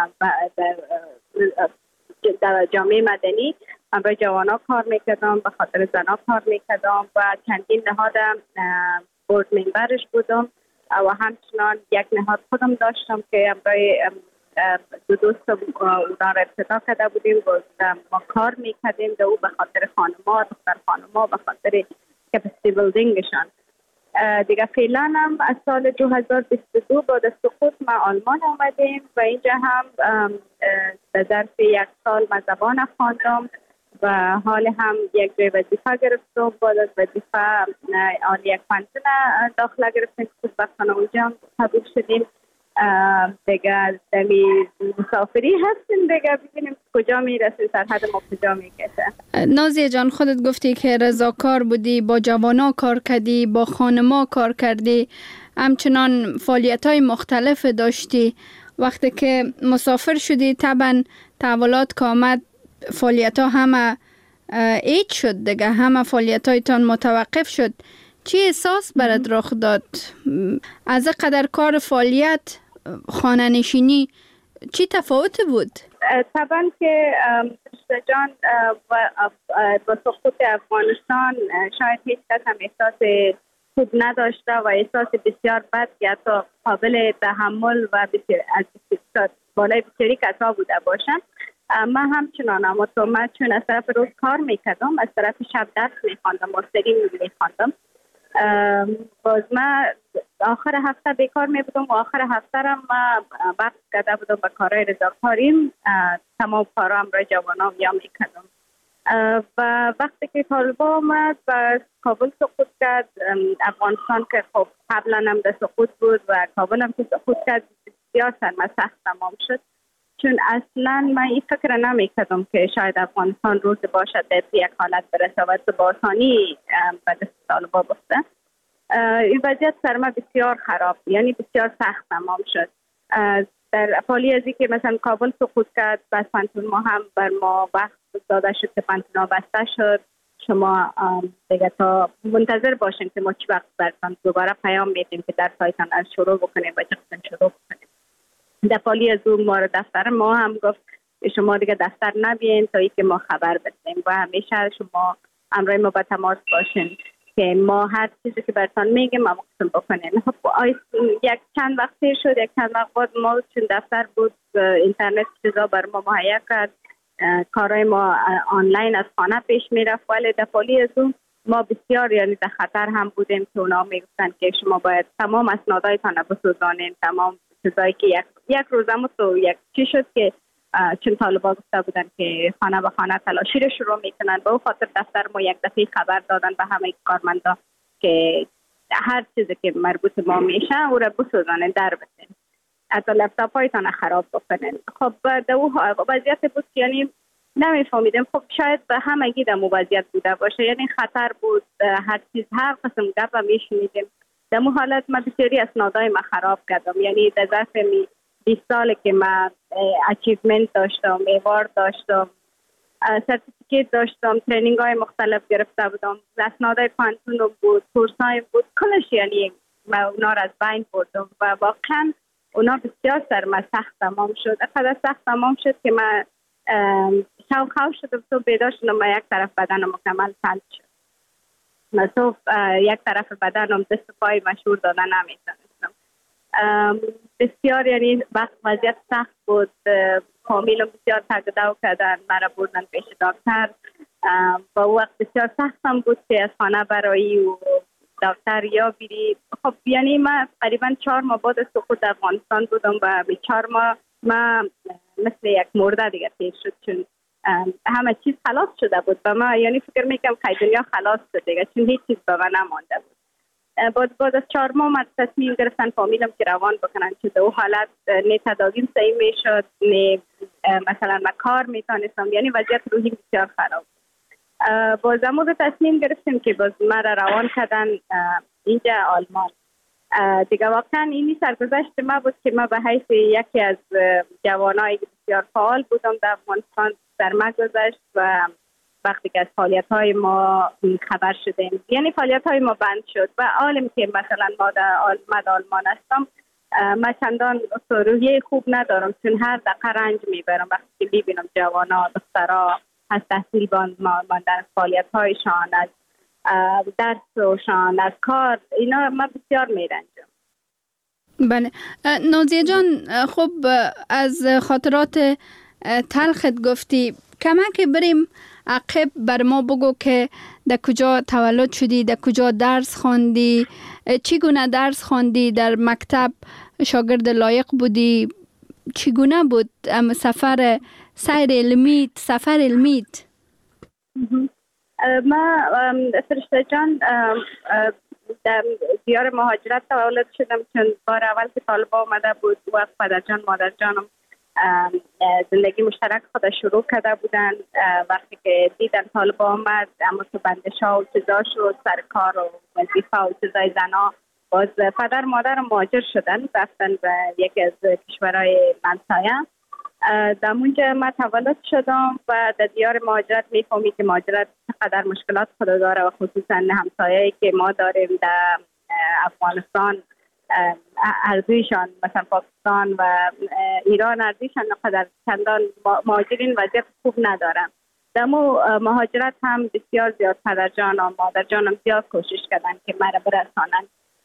در جامعه مدنی برای جوانا کار میکردم، به خاطر زنا کار میکردم و چندین نهاد بورد ممبرش بودم و همچنان یک نهاد خودم داشتم که برای 2 دوست اونا را ابتدا کرده بودیم. ما کار میکردیم در او به خاطر خانم‌ها، دختر خانم‌ها، به خاطر کپاسیتی بیلدینگشان. دیگه فعلا هم از سال 2022 بعد از سقوط ما آلمان آمدیم و اینجا هم در ظرف 1 سال ما زبان خواندم و حال هم یک جای وظیفه گرفتم. بعد از وظیفه آن یک پانتون داخله گرفتیم که خوشبختانه اونجا هم قبول شدیم. دیگه دمی مسافری هستیم، دیگه ببینیم کجا میرسیم، سرحد ما کجا میکشه. نازیه جان، خودت گفتی که رضاکار بودی، با جوانا کار کردی، با خانما کار کردی، همچنان فعالیت‌های مختلف داشتی. وقتی که مسافر شدی طبعا تحولات که آمد فعالیت‌ها همه ایج شد دیگه، همه فعالیت‌هایتان متوقف شد. چی احساس برات رخ داد؟ از قدر کار فعالیت خانه نشینی چی تفاوت بود؟ طبعا که جان با سقوط افغانستان شاید هیچ کس هم احساس خوب نداشته و احساس بسیار بد یا تا قابل تحمل و از بالای بسیاری کسا بوده باشم. من همچنان من چون از طرف روز کار میکردم، از طرف شب درس میخواندم، ماستری میخواندم. باز من آخر هفته بیکار میبودم و آخر هفته را من وقت کرده بودم به کارهای رضاکاریم، تمام کارام را جوانام یا میکردم. و وقتی که طالبان آمد و کابل سقوط کرد، افغانستان که خب قبلا هم در سقوط بود و کابل هم که سقوط کرد، بسیار سخت تمام شد. چون اصلا من این فکر نمی کردم که شاید افغانستان روز باشد در یک حالت برسه و به آسانی به دست طالبان بفته. این وضعیت سر ما بسیار خراب، یعنی بسیار سخت تمام شد. در حالی از که مثلا کابل سقوط کرد، بس پانتون ما هم بر ما وقت داده شد که پانتون بسته شد. شما دیگه تا منتظر باشین که ما چی وقت براتون دوباره پیام میدیم که در سایتان از شروع بکنیم و چقدر شروع بکنیم. در حالی از اون ما دفتر ما هم گفت شما دیگه دفتر نبین تا اینکه ما خبر بدیم و همیشه شما همراه ما به تماس باشین که ما هر چیزی که براتون میگیم ما مقصد بکنیم. خب یک چند وقت شد، یک چند وقت بعد ما چون دفتر بود اینترنت چیزا بر ما مهیا کرد، کارهای ما آنلاین از خانه پیش میرفت، ولی در حالی از اون ما بسیار یعنی در خطر هم بودیم که اونا میگفتن که شما باید تمام اسنادایتان بسوزانین، تمام چیزایی که یک روزم تو یک چی شد که چون طالبان گفته بودن که خانه به خانه تلاشی رو شروع میکنن، به خاطر دفتر ما یک دفعه خبر دادن به همه کارمندا که هر چیزی که مربوط ما میشه او را بسوزانین، در بسین، حتی لپتاپ هایتان خراب بکنین. خب در او وضعیت بود که یعنی نمیفهمیدم. خب شاید به همگی در وضعیت بوده باشه، یعنی خطر بود، هر چیز هر قسم گپ میشنیدیم. در مو حالت من بسیاری اسنادای ما خراب کردم، یعنی در ظرف 20 سال که من اچیومنت داشتم، ایوارد داشتم، سرتیفیکیت داشتم، ترینینگ های مختلف گرفته بودم، اسنادای پانتون بود، کورس های بود، کلش یعنی من اونا را از بین بردم و واقعا اونا بسیار سر من سخت تمام شد. اقدر سخت تمام شد که من خواه شدم، تو بیدار شدم و یک طرف بدن مکمل تلط شد. من صبح یک طرف بدنم دست پای مشهور دادن نمیتونستم. بسیار یعنی وضعیت سخت بود، فامیلم بسیار تگدو کردن، مرا بردن پیش دکتر. با وقت بسیار سختم بود که از خانه برایی و دکتر یا بیری. خب یعنی من قریبا 4 ماه بعد از سقوط افغانستان بودم و 4 ماه من مثل یک مرده دیگه تیر شد، چون همه چیز خلاص شده بود و من یعنی فکر میکنم که دنیا خلاص شد دیگه، چون هیچ چیز به من نمانده بود. بعد از 4 ماه من تصمیم گرفتن فامیلم که روان بکنن، چون در اون حالت نه تداویم صحیح میشد، نه مثلا من کار میتونستم، یعنی وضعیت روحی بسیار خراب. باز امروز تصمیم گرفتیم که باز من روان کردن اینجا آلمان. دیگه واقعا اینی سرگذشت ما بود که ما به حیث یکی از جوانای بسیار فعال بودم در افغانستان در ما گذشت و وقتی که از فعالیت‌های ما خبر شدیم، یعنی فعالیت‌های ما بند شد و عالم که مثلا ما در آلمان هستم، من چندان روحیه خوب ندارم، چون هر دقیقه رنج میبرم وقتی که ببینم جوانا دخترها از تحصیل ماندن، فعالیت‌هایشان، از درسشان، از کار، اینا من بسیار میرنجم. بله نازیه جان، خب از خاطرات تلخت گفتی، کمک بریم عقب بر ما بگو که در کجا تولد شدی، در کجا درس خواندی، چگونه درس خواندی، در مکتب شاگرد لایق بودی، چگونه بود سفر علمیت؟ ما فرشته جان در دیار مهاجرت تولد شدم، چون بار اول که طالبان آمده بود وقت پدر جان مادر جانم زندگی مشترک خود شروع کرده بودن. وقتی که دیدن طالبان آمد، اما تو بندش ها و چیزا شد، سر کار و وظیفه و چیزای زنا، باز پدر مادر مهاجر شدن، رفتن به یکی از کشورهای همسایه. در اونجا من تولد شدم و در دیار مهاجرت میفهمی که مهاجرت چقدر مشکلات خود داره و خصوصا همسایه‌ای که ما داریم در افغانستان ارزششان مثلا پاکستان و ایران ارزششان قدر چندان مهاجرین وضعیت خوب ندارن. در مهاجرت هم بسیار زیاد پدرجان و مادرجانم زیاد کوشش کردن که مرا برسانن،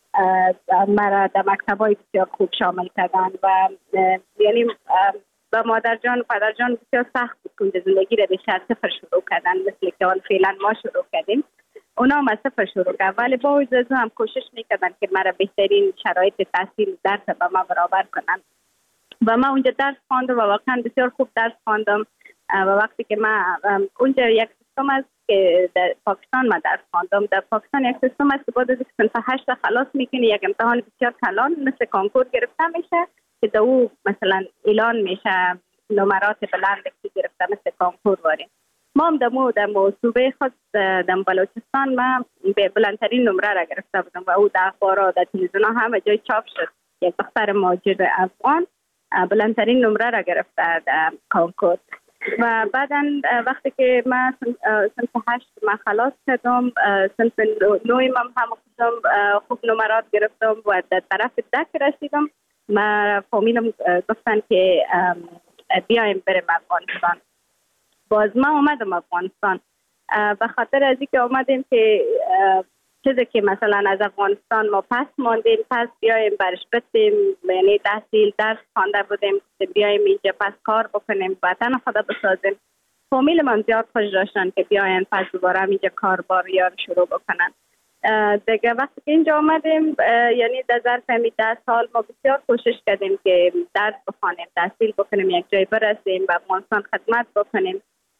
مرا در مکتبای بسیار خوب شامل کردن و یعنی با مادرجان و پدرجان بسیار سخت بود که زندگی را به صفر شروع کردن، مثل که فعلا ما شروع کردیم. اونا هم از صفر شروع کردن، ولی با وجود هم کوشش میکردن که مرا بهترین شرایط تحصیل درس با ما برابر کنن و ما اونجا درس خواندم و واقعا بسیار خوب درس خواندم. و وقتی که من اونجا یک سیستم است که در پاکستان ما درس خواندم، در پاکستان یک سیستم است که بعد از صنف 8 خلاص میکنی یک امتحان بسیار کلان مثل کنکور گرفته میشه که در او مثلا اعلان میشه نمرات بلند که گرفته مثل کنکور واریم. ما هم در صوبه خود در بلوچستان ما به بلندترین نمره را گرفته بودم و او در اخبار و در تلویزیون همه جای چاپ شد. یک دختر مهاجر افغان بلندترین نمره را گرفته در کنکور. و بعدا وقتی که من صنف 8 من خلاص کردم، صنف 9 من هم خوب نمرات گرفتم و در طرف دک رسیدم. من فامیلم گفتن که بیایم بریم افغانستان. باز ما اومدم افغانستان به خاطر از اینکه اومدیم که چیزی که مثلا از افغانستان ما پس ماندیم، پس بیایم برش بتیم، یعنی تحصیل درس خوانده بودیم بیایم اینجا پس کار بکنیم، وطن خدا بسازیم. فامیل من زیاد خوش داشتن که بیاین پس دوباره اینجا کار یا شروع بکنن. دیگه وقتی که اینجا آمدیم یعنی در ظرف 10 سال ما بسیار کوشش کردیم که درس بخوانیم، تحصیل بکنیم، یک جای برسیم و افغانستان خدمت بکنیم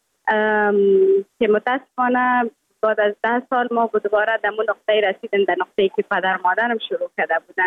که متاسفانه بعد از 10 سال ما دوباره در اون نقطه رسیدیم، در نقطه‌ای که پدر مادرم شروع کرده بودن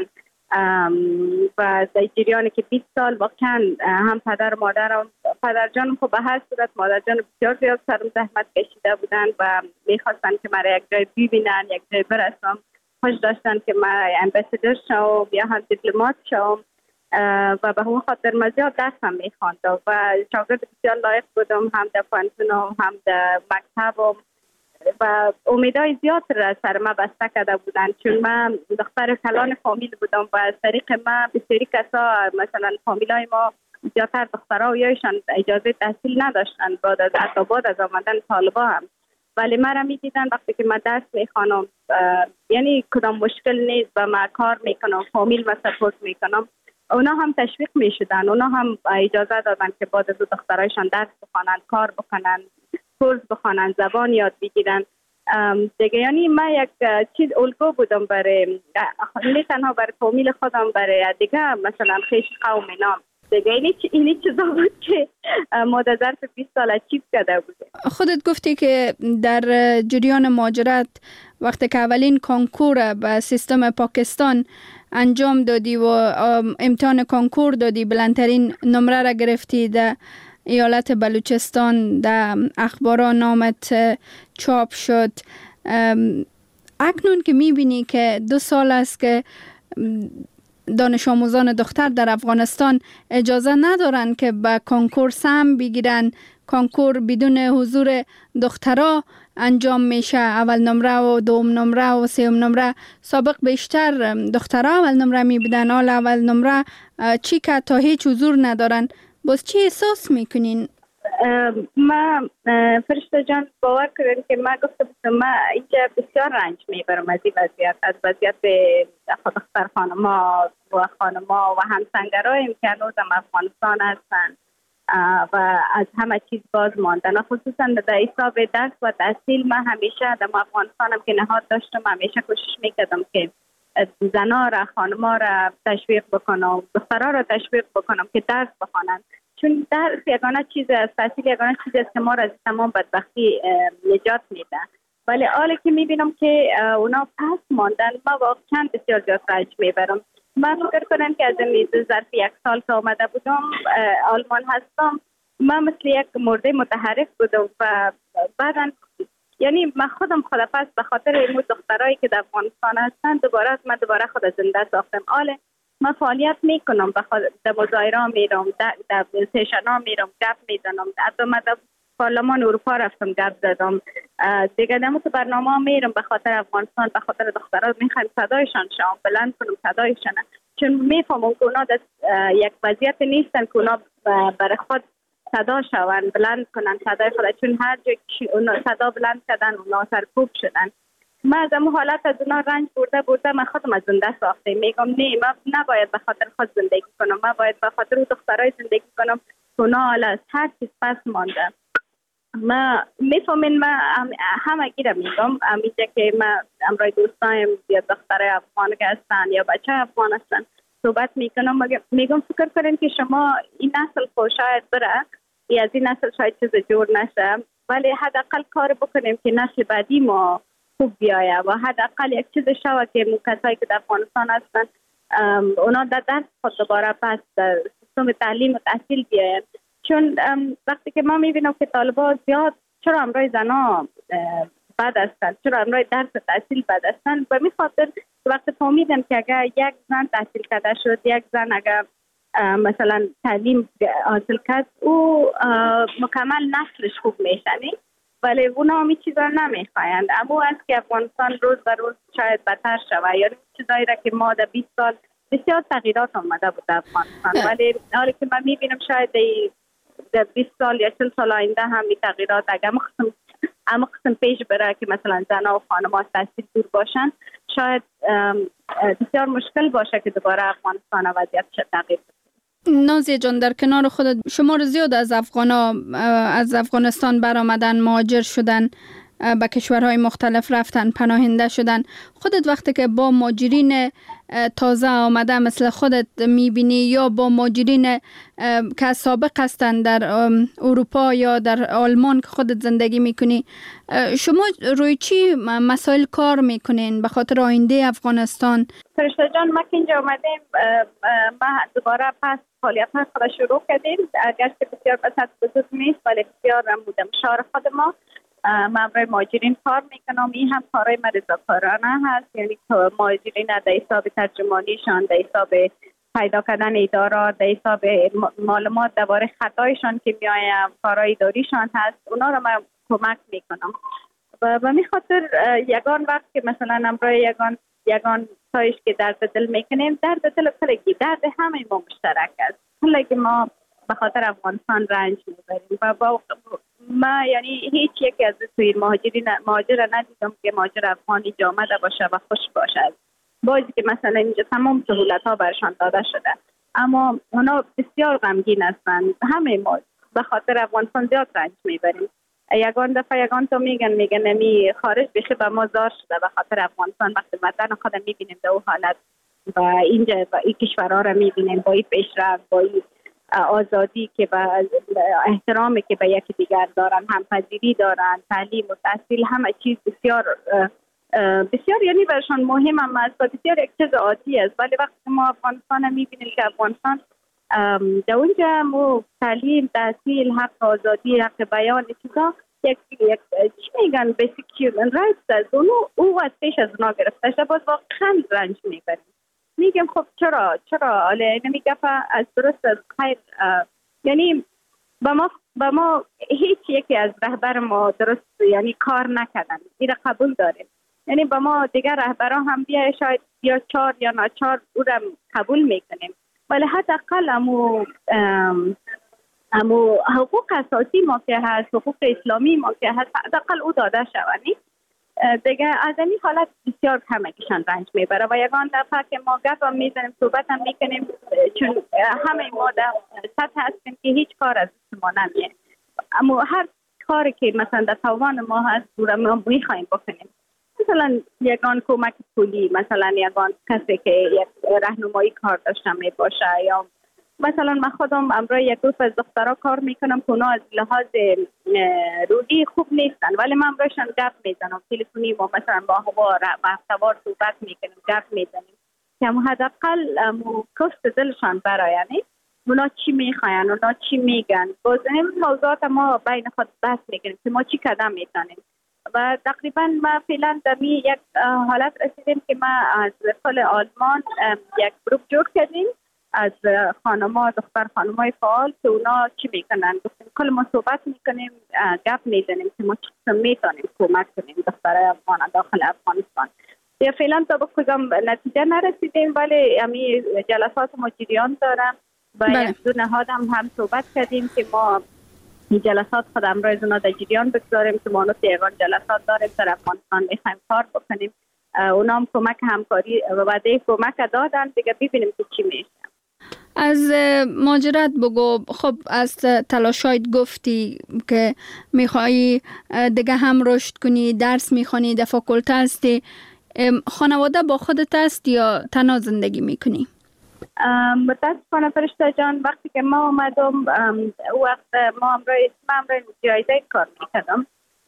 و در جریانی که 20 سال واقعا هم پدر مادرم پدرجانم خب به هر صورت مادرجان بسیار زیاد سرم زحمت کشیده بودن و میخواستن که مرا یک جای ببینن، یک جای برسم. خوش داشتن که من امباسادور شوم یا هم دیپلمات شوم و به اون خاطر من زیاد درسم میخواندم و شاگرد بسیار لایق بودم، هم در پانتونم هم در مکتبم و امیدهای زیاد را سر ما بسته کرده بودن، چون من دختر کلان فامیل بودم و از طریق ما بسیاری کسا مثلا فامیلای ما زیادتر دخترها و یایشان اجازه تحصیل نداشتن بعد از آمدن طالبا هم، ولی من را میدیدن وقتی که من درس میخوانم یعنی کدام مشکل نیست و من کار میکنم، فامیل ما سپورت میکنم، اونا هم تشویق میشدن، اونا هم اجازه دادن که بعد از دخترایشان درس بخوانن، کار بکنن، کورس بخوانن، زبان یاد بگیرن دیگه. یعنی من یک چیز الگو بودم برای نه تنها برای فامیل خودم، برای دیگه مثلا خیش قوم نام دیگه. اینی چیزا بود که ما در ظرف 20 سال اچیو کرده بودیم. خودت گفتی که در جریان مهاجرت وقتی که اولین کنکور به سیستم پاکستان انجام دادی و امتحان کنکور دادی، بلندترین نمره را گرفتی در ایالت بلوچستان، در اخبارا نامت چاپ شد. اکنون که میبینی که 2 سال است که دانش آموزان دختر در افغانستان اجازه ندارن که به کنکور سهم بگیرن، کنکور بدون حضور دخترها انجام میشه، اول نمره و دوم نمره و سوم نمره. سابق بیشتر دخترها اول نمره میبودن، حالا اول نمره چی که تا هیچ حضور ندارن. باز چی احساس میکنین؟ ما فرشته جان باور کردن که ما گفتم ما اینجا بسیار رنج میبرم از این وضعیت، از وضعیت دختر خانما و همسنگرایم که هنوزم افغانستان هستن و از همه چیز باز ماندن، خصوصا در حساب درس و تحصیل. من همیشه در افغانستانم که نهاد داشتم همیشه کوشش میکردم که زنا را، خانما را تشویق بکنم، دخترها را تشویق بکنم که درس بخوانند، چون درس یگانه چیز است، تحصیل یگانه چیز است که ما را از تمام بدبختی نجات میده. ولی حالا که میبینم که اونا پس ماندن، ما واقعا بسیار زیاد رنج میبرم. من فکر کنم که از این ظرف 1 سال که آمده بودم آلمان هستم، من مثل یک مرده متحرک بودم و بعدا یعنی من خودم پس به خاطر این دخترایی که در افغانستان هستن دوباره خود زنده ساختم. حالا ما فعالیت میکنم، در مظاهره میرم، در سشن میرم، گپ میزنم، حتی من در پارلمان اروپا رفتم گپ زدم دیگه. دمو که برنامه میرم به خاطر افغانستان، به خاطر دخترها میخوایم صدایشان شام بلند کنم صدایشان، چون میفهمم که اونا در یک وضعیت نیستن که اونا برای خود صدا شوند، بلند کنن صدای خود، چون هر جا اونا صدا بلند کردن اونا سرکوب شدن. من از اون حالت از اونا رنج برده من خودم از زنده ساخته. میگم نه، من نباید به خاطر خود زندگی کنم، من باید به خاطر دخترای زندگی کنم که اونا حالا از هر چیز پس مانده. ما میفهمین، من همه گیره میگم امیجا که من امرای دوستایم یا دخترای افغان که هستن یا بچه افغان هستن صحبت میکنم، میگم فکر کنین که شما این نسل خود شاید بره یا از این نسل شاید چیز جور نشه، ولی حداقل کار بکنیم که نسل بعدی ما خوب بیایه و حداقل یک چیز شوه که کسایی که در افغانستان هستن اونا در درس خود دوباره پس در سیستم تعلیم و تحصیل بیاین. چون وقتی که ما میبینم که طالبان زیاد چرا امرای زنا بد هستن، چرا امرای درس تحصیل بد هستن، به می خاطر وقتی فهمیدم که اگر یک زن تحصیل کرده شد، یک زن اگر مثلا تعلیم حاصل کرد او مکمل نسلش خوب میشنی، ولی اونا همی چیزا نمیخوایند. اما است که افغانستان روز به روز شاید بدتر شود، یعنی چیزایی را که ما در 20 سال بسیار تغییرات آمده بود در افغانستان، ولی حالی که من میبینم شاید در 20 سال یا 40 سال آینده هم این تغییرات اگر اما قسم پیش بره که مثلا زنها و خانم‌ها تحصیل دور باشن، شاید بسیار مشکل باشه که دوباره افغانستان وضعیتش تغییر بده. نازیه جان، در کنار خودت شمار زیاد از از افغانستان برآمدن، مهاجر شدن، به کشورهای مختلف رفتن، پناهنده شدن. خودت وقتی که با مهاجرین تازه آمده مثل خودت میبینی یا با مهاجرین که سابق هستن در اروپا یا در آلمان که خودت زندگی میکنی، شما روی چی مسائل کار میکنین به خاطر آینده افغانستان؟ فرشته جان، ما که اینجا آمدیم ما دوباره پس فعالیت ها خود شروع کردیم، اگرچه بسیار بسیار بزرگ نیست ولی بسیار بودم شهر خود ما. من برای مهاجرین کار میکنم، این هم کارهای من رضاکارانه هست، یعنی مهاجرین در حساب ترجمانیشان، در حساب پیدا کردن ادارات، در حساب معلومات درباره خطایشان که میایم، کارهای اداریشان هست، اونا رو من کمک میکنم. و به خاطر یگان وقت که مثلا برای یگان سایش که درد دل میکنیم، درد دل کلگی، درد همه ما مشترک است. کلگی ما به خاطر افغانستان رنج میبریم و با ما یعنی هیچ یکی از توی مهاجر ندیدم که مهاجر افغانی آمده باشه و خوش باشه. بازی که مثلا اینجا تمام سهولت ها برشان داده شده، اما اونا بسیار غمگین هستن. همه ما به خاطر افغانستان زیاد رنج میبریم. یگان تا میگن نمی خارج بشه به ما زار شده به خاطر افغانستان. وقتی وطن خودم میبینیم در اون حالت و اینجا با این کشورها رو میبینیم با این پیشرفت، با این آزادی که با احترامی که به یکی دیگر دارن، همپذیری دارن، تعلیم و تحصیل، همه چیز بسیار یعنی برشان مهم هم است و بسیار یک چیز عادی است. ولی وقتی ما افغانستان میبینیم که افغانستان در اونجا مو تعلیم، تحصیل، حق آزادی، حق بیان، چیزا یک چی میگن بیسیک هیومن رایتس است، او از پیش از اونا گرفته شده، باز واقعا رنج میبریم. میگم خب چرا حالا نمیگه از درست از خیر، یعنی با ما هیچ یکی از رهبر ما درست یعنی کار نکردن، این را قبول داریم. یعنی با ما دیگر رهبران هم بیا شاید یا 4 یا ناچار او را قبول میکنیم، ولی حداقل امو حقوق اساسی ما که هست، حقوق اسلامی ما که هست، حداقل او داده شوانی دیگه. از این حالت بسیار کمکشان رنج میبره و یگان دفعه که ما گپ هم میزنیم، صحبت هم میکنیم، چون همه ما در سطح هستیم که هیچ کار از ما نمیه، اما هر کاری که مثلا در توان ما هست رو ما میخوایم بکنیم. مثلا یگان کمک پولی، مثلا یگان کسی که یک راهنمایی کار داشته می باشه، یا مثلا من خودم امروز یک دوست از دخترها کار میکنم که اونا از لحاظ روحی خوب نیستن، ولی من امروزشان گپ میزنم تلفنی، ما مثلا با هفته‌وار صحبت میکنیم، گپ میزنیم که حداقل کست دلشان برایانی اونا چی میخواین، اونا چی میگن. باز این موضوعات ما بین خود بحث میکنیم که ما چی قدم میتونیم و تقریبا ما فعلا در یک حالت رسیدیم که ما از کل آلمان یک گروه جور کردیم از خانم‌ها، دختر خانم‌های فعال که اونا چی میکنن. گفتیم کل ما صحبت میکنیم، گپ میزنیم که ما چطور میتونیم کمک کنیم دخترای افغان داخل افغانستان. یا فعلا تا به کدام نتیجه نرسیدیم، ولی امی جلسات ما جریان دارم و یک دو نهاد هم صحبت کردیم که ما این جلسات خود امروز اونا در جریان بگذاریم که ما یگان جلسات داریم در افغانستان میخوایم کار بکنیم. اونا هم کمک همکاری و وعده کمک دادن، دیگه ببینیم که چی میشه. از ماجرات بگو. خب از تلاشایت گفتی که میخوایی دیگه هم رشد کنی، درس میخوانی، در فاکولته هستی. خانواده با خودت است یا تنها زندگی میکنی؟ متاسفانه فرشته جان وقتی که ما اومدم وقت ما امروز جایزه کار میکردم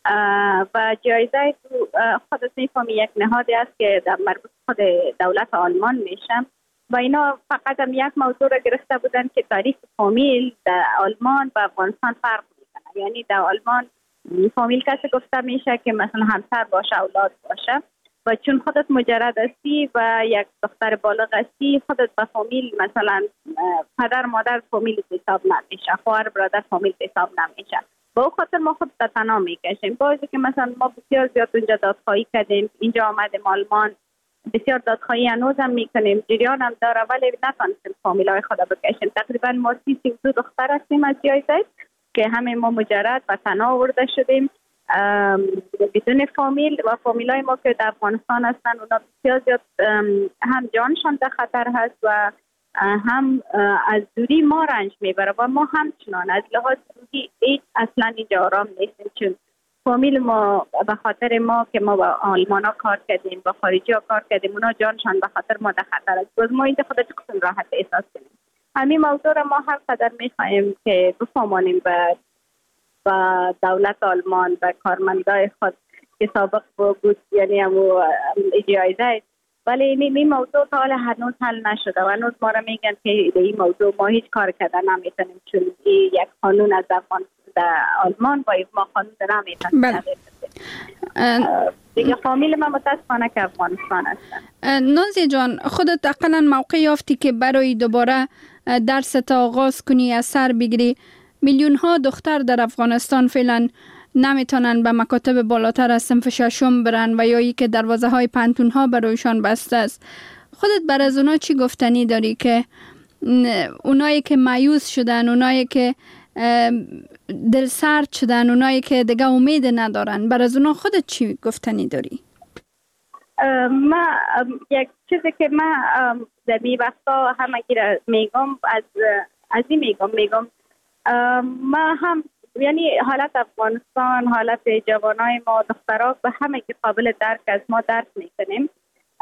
و جایزه خودت میفهمی یک نهادی است که در مربوط خود دولت آلمان میشم و اینا فقط هم یک موضوع را گرفته بودن که تاریخ فامیل در آلمان و افغانستان فرق میکنه. یعنی در آلمان فامیل کسی گفته میشه که مثلا همسر باشه، اولاد باشه، و چون خودت مجرد هستی و یک دختر بالغ هستی خودت به فامیل مثلا پدر مادر فامیل حساب نمیشه، خواهر برادر فامیل حساب نمیشه. با او خاطر ما خود تنها میکشیم. باعث که مثلا ما بسیار زیاد اونجا دادخواهی کردیم، اینجا آمدیم آلمان بسیار دادخواهی هنوزم میکنیم، جریان هم داره، ولی نتونستیم فامیلای خود بکشیم. تقریبا ما 32 دختر هستیم از جایزه که همه ما مجرد و تنها آورده شدیم بدون فامیل و فامیلای ما که در افغانستان هستن اونا بسیار زیاد هم جانشان در خطر هست و هم از دوری ما رنج میبره و ما همچنان از لحاظ روحی اصلا اینجا آرام نیستیم، چون فامیل ما به خاطر ما که ما با آلمان ها کار کردیم، با خارجی ها کار کردیم، اونا جانشان به خاطر ما در خطر است. باز ما اینجا خودش کسیم راحت احساس کنیم. همین موضوع را ما هر قدر میخواهیم که بفهمانیم و دولت آلمان و کارمندای خود که سابق بود، یعنی همو جایزه، ولی این موضوع تا حال هنوز حل نشده و هنوز ما را میگن که این موضوع ما هیچ کار کردن نمیتونیم، چون یک قانون از در آلمان با ما قانون نمیتونیم. دیگه فامیل ما متاسفانه که افغانستان هستن. نازی جان، خودت اقلا موقع یافتی که برای دوباره درس تا آغاز کنی، از سر بگیری. میلیون ها دختر در افغانستان فعلا نمیتونن به مکاتب بالاتر از صنف ششم برن و یا ای که دروازه های پنتون ها برایشان بسته است. خودت بر از اونا چی گفتنی داری که اونایی که مایوس شدن، اونایی که دل سرد شدن، اونایی که دیگه امید ندارن، بر از اونا خودت چی گفتنی داری؟ ما یک چیزی که ما در این وقتا همگی را میگم از این میگم ما هم یعنی حالت افغانستان، حالت جوانای ما دخترها به همه که قابل درک از ما درک میکنیم،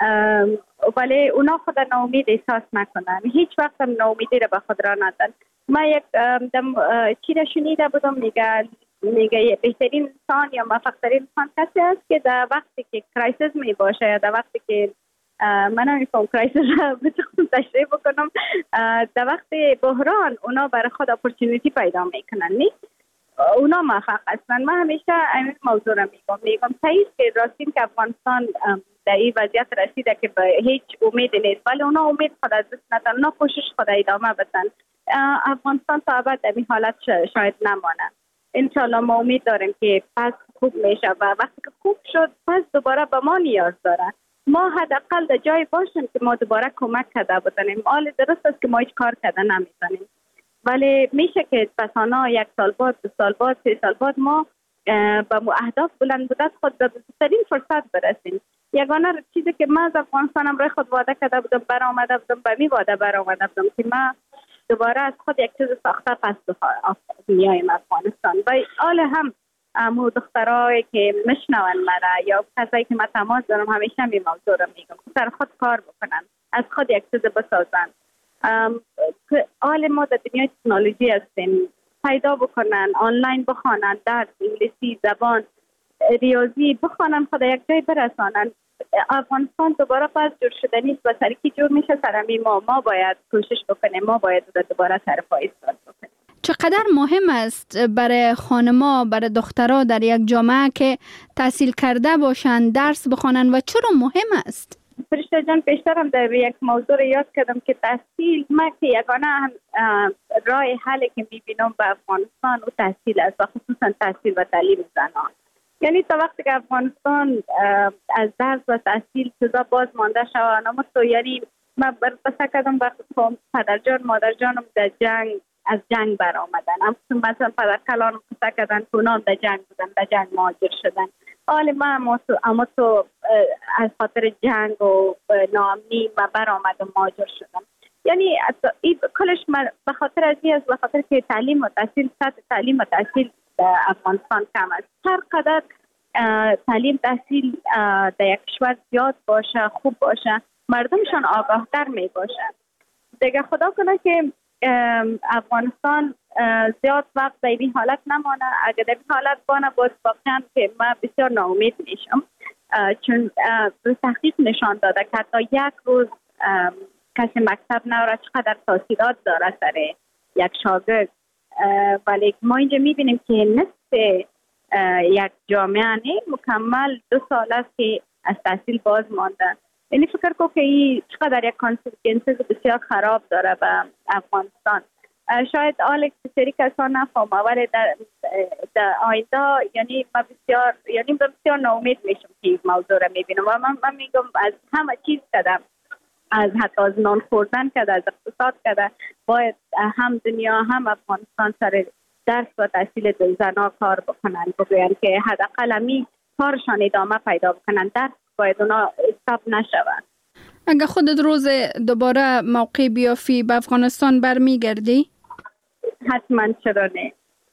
ولی اونا خود ناامید احساس نکنن، هیچ وقت هم ناامیدی را به خود را ندن. ما یک چی را شنیده بودم، میگه بهترین انسان یا موفق‌ترین انسان کسی است که در وقتی که کرایسیس می باشه یا در وقتی که من نمی‌فهم کرایسیس را بتونم تشریح بکنم، در وقت بحران اونا برای خود اپورتونیتی پیدا میکنن، اونا موفق هستن. من همیشه این موضوع را میگم صحیح که راستین که افغانستان در این وضعیت رسیده که به هیچ امید نیست، ولی اونا امید خود از دست ندن، اونا کوشش خود ادامه بدن. افغانستان تا ابد در این حالت شاید نمانه. انشالله ما امید داریم که پس خوب میشه و وقتی که خوب شد پس دوباره به ما نیاز داره. ما حداقل در جای باشیم که ما دوباره کمک کرده بودیم. حال درست است که ما هیچ کار کرده نمیتونیم، ولی میشه که پسانا 1 سال بعد، 2 سال بعد، 3 سال بعد ما به اهداف بلند مدت خود به بهترین فرصت برسیم. یگانه چیزی که من از افغانستانم روی خود وعده کرده بودم، برآمده بودم، به می وعده برآمده بودم که من دوباره از خود یک چیز ساخته پس میایم افغانستان. و حال هم امو دخترایی که مشنون مرا یا کسایی که من تماس دارم همیشه می موضوع رو میگم که سر خود کار بکنن، از خود یک چیز بسازن. حال ما در دنیای تکنولوژی هستیم، پیدا بکنن، آنلاین بخوانن، درس انگلیسی، زبان، ریاضی بخوانن، خود یک جای برسانن. افغانستان دوباره پس جور شده نیست و سرکی جور میشه سرمی ما باید کوشش بکنیم، ما باید دوباره سر پای ایستاد بکنیم. چقدر مهم است برای خانما، برای دخترها در یک جامعه که تحصیل کرده باشند، درس بخوانند و چرا مهم است؟ فرشته جان، پیشترم در یک موضوع یاد کردم که تحصیل، ما که یگانه راه حلی که میبینم به افغانستان و تحصیل است و خصوصا تحصیل و تعلیم زنان. یعنی تا وقتی که افغانستان از درس و تحصیل چیزا باز مانده شود، اما تو یعنی من بسا کردم وقتی پدر جان مادر جانم در جنگ از جنگ برآمدن، مثلا پدر کلانم بسا کردن کنام در جنگ بودن، در جنگ مهاجر شدن. حالا من اما تو از خاطر جنگ و ناامنی من برآمدم مهاجر شدم. یعنی کلش به خاطر از این است، به خاطر که تعلیم و تحصیل، سطح تعلیم و تحصیل در افغانستان کم است. هر قدر تعلیم تحصیل در یک کشور زیاد باشه، خوب باشه، مردمشان آگاهتر می باشه. دیگه خدا کنه که افغانستان زیاد وقت در این حالت نمانه. اگر در این حالت بانه باز واقعا که من بسیار ناامید میشم، چون تحقیق نشان داده که حتی یک روز کسی مکتب نوره چقدر تاثیرات داره سر یک شاگرد. ولی ما اینجا میبینیم که نصف یک جامعه مکمل 2 سال است که از تحصیل باز مانده. یعنی فکر کنم که این چقدر یک کانسیکونسز بسیار خراب داره به افغانستان. شاید آلک سری کسان نفهمه، ولی در آینده یعنی من بسیار ناامید میشم که این موضوع را میبینم و من میگم از همه چیز کردم، از حتی از نان خوردن کرده، از اقتصاد کرده، باید هم دنیا هم افغانستان سر درس و تحصیل زنها کار بکنن، بگوین که حداقل همی کارشان ادامه پیدا بکنن، درس باید اونا استاپ نشود. اگه خودت روز دوباره موقع بیافی به افغانستان برمیگردی؟ حتما چرا نه.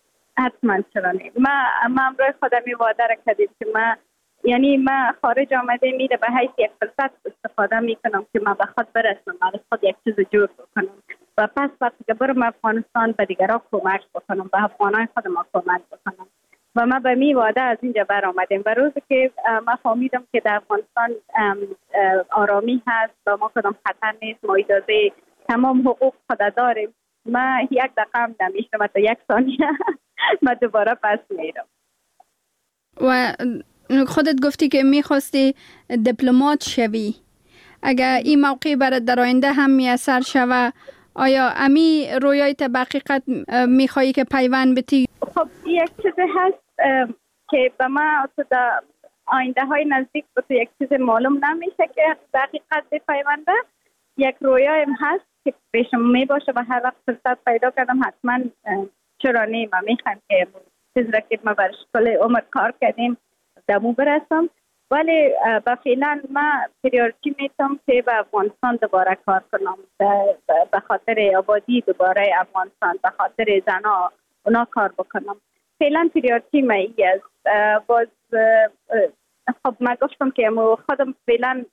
ما امروز خودم وعده را کردیم که من خارج آمده میره به حیث یک فرصت استفاده میکنم که من به خود برسم، من خود یک چیز جور بکنم و پس وقتی که برم افغانستان به دیگران کمک بکنم، به افغانای خودم کمک بکنم. و ما به می وعده از اینجا برآمدیم و روزی که ما فهمیدم که در افغانستان آرامی هست و ما کدام خطر نیست، ما اجازه تمام حقوق خود داریم، ما یک دقیقه هم نمیشم و تا 1 ثانیه ما دوباره پس میرم. و خودت گفتی که میخواستی دیپلمات شوی. اگر این موقع برات در آینده هم میسر شوه، آیا امی رویایت به حقیقت میخوایی که پیوند بتی؟ خب یک چیز هست که به ما در آینده های نزدیک به یک چیز معلوم نمیشه که به حقیقت پیونده. یک رویایم هست که پیشم می باشه و هر وقت فرصت پیدا کردم حتما چرا نه، من میخوام که چیز را که ما برش کل عمر کار کردیم دمو برسم. ولی به فعلا من پریورتی میتونم که به افغانستان دوباره کار کنم، به خاطر آبادی دوباره افغانستان، به خاطر زنها اونا کار بکنم. فعلا پریورتی من ای است. باز خب من گفتم که خودم فعلا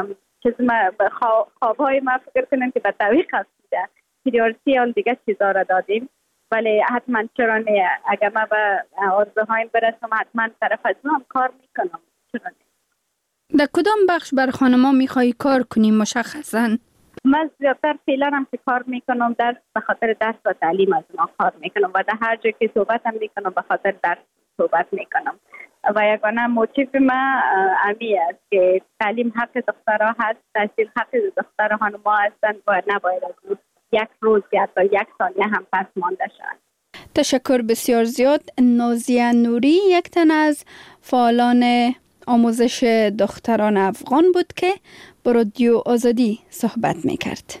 خوابهای ما فکر کنم که به تعویق هستیده، پریورتی آن دیگه چیزا را دادیم. ولی حتما چرا نه، اگر من به آرزوهایم برسم حتما طرف از هم کار میکنم. چرا نه. در کدام بخش بر خانما میخوایی کار کنی مشخصا؟ من زیادتر فعلا هم که کار میکنم به خاطر درس و تعلیم از ما کار میکنم و در هر جای که صحبت هم میکنم به خاطر درس صحبت میکنم و یگانه موتیف من امی است که تعلیم حق دخترها هست، تحصیل حق دختر خانما هستند و نباید از اون 1 روز یا تا 1 ثانیه هم پس مانده شد. تشکر بسیار زیاد. نازیه نوری یک تن از فعالان آموزش دختران افغان بود که با رادیو آزادی صحبت میکرد.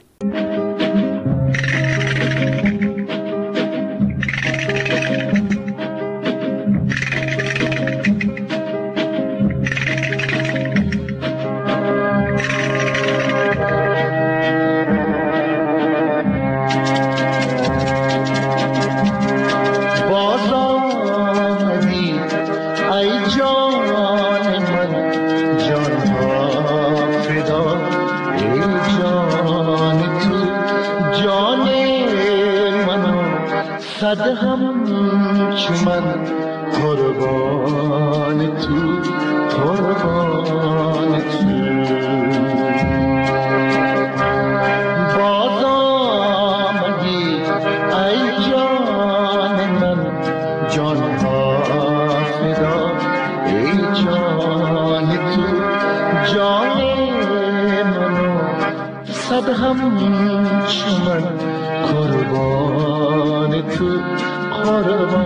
صد همچون قربان تو قربان تو باز آمدی ای جان همچو من قربان تو قربان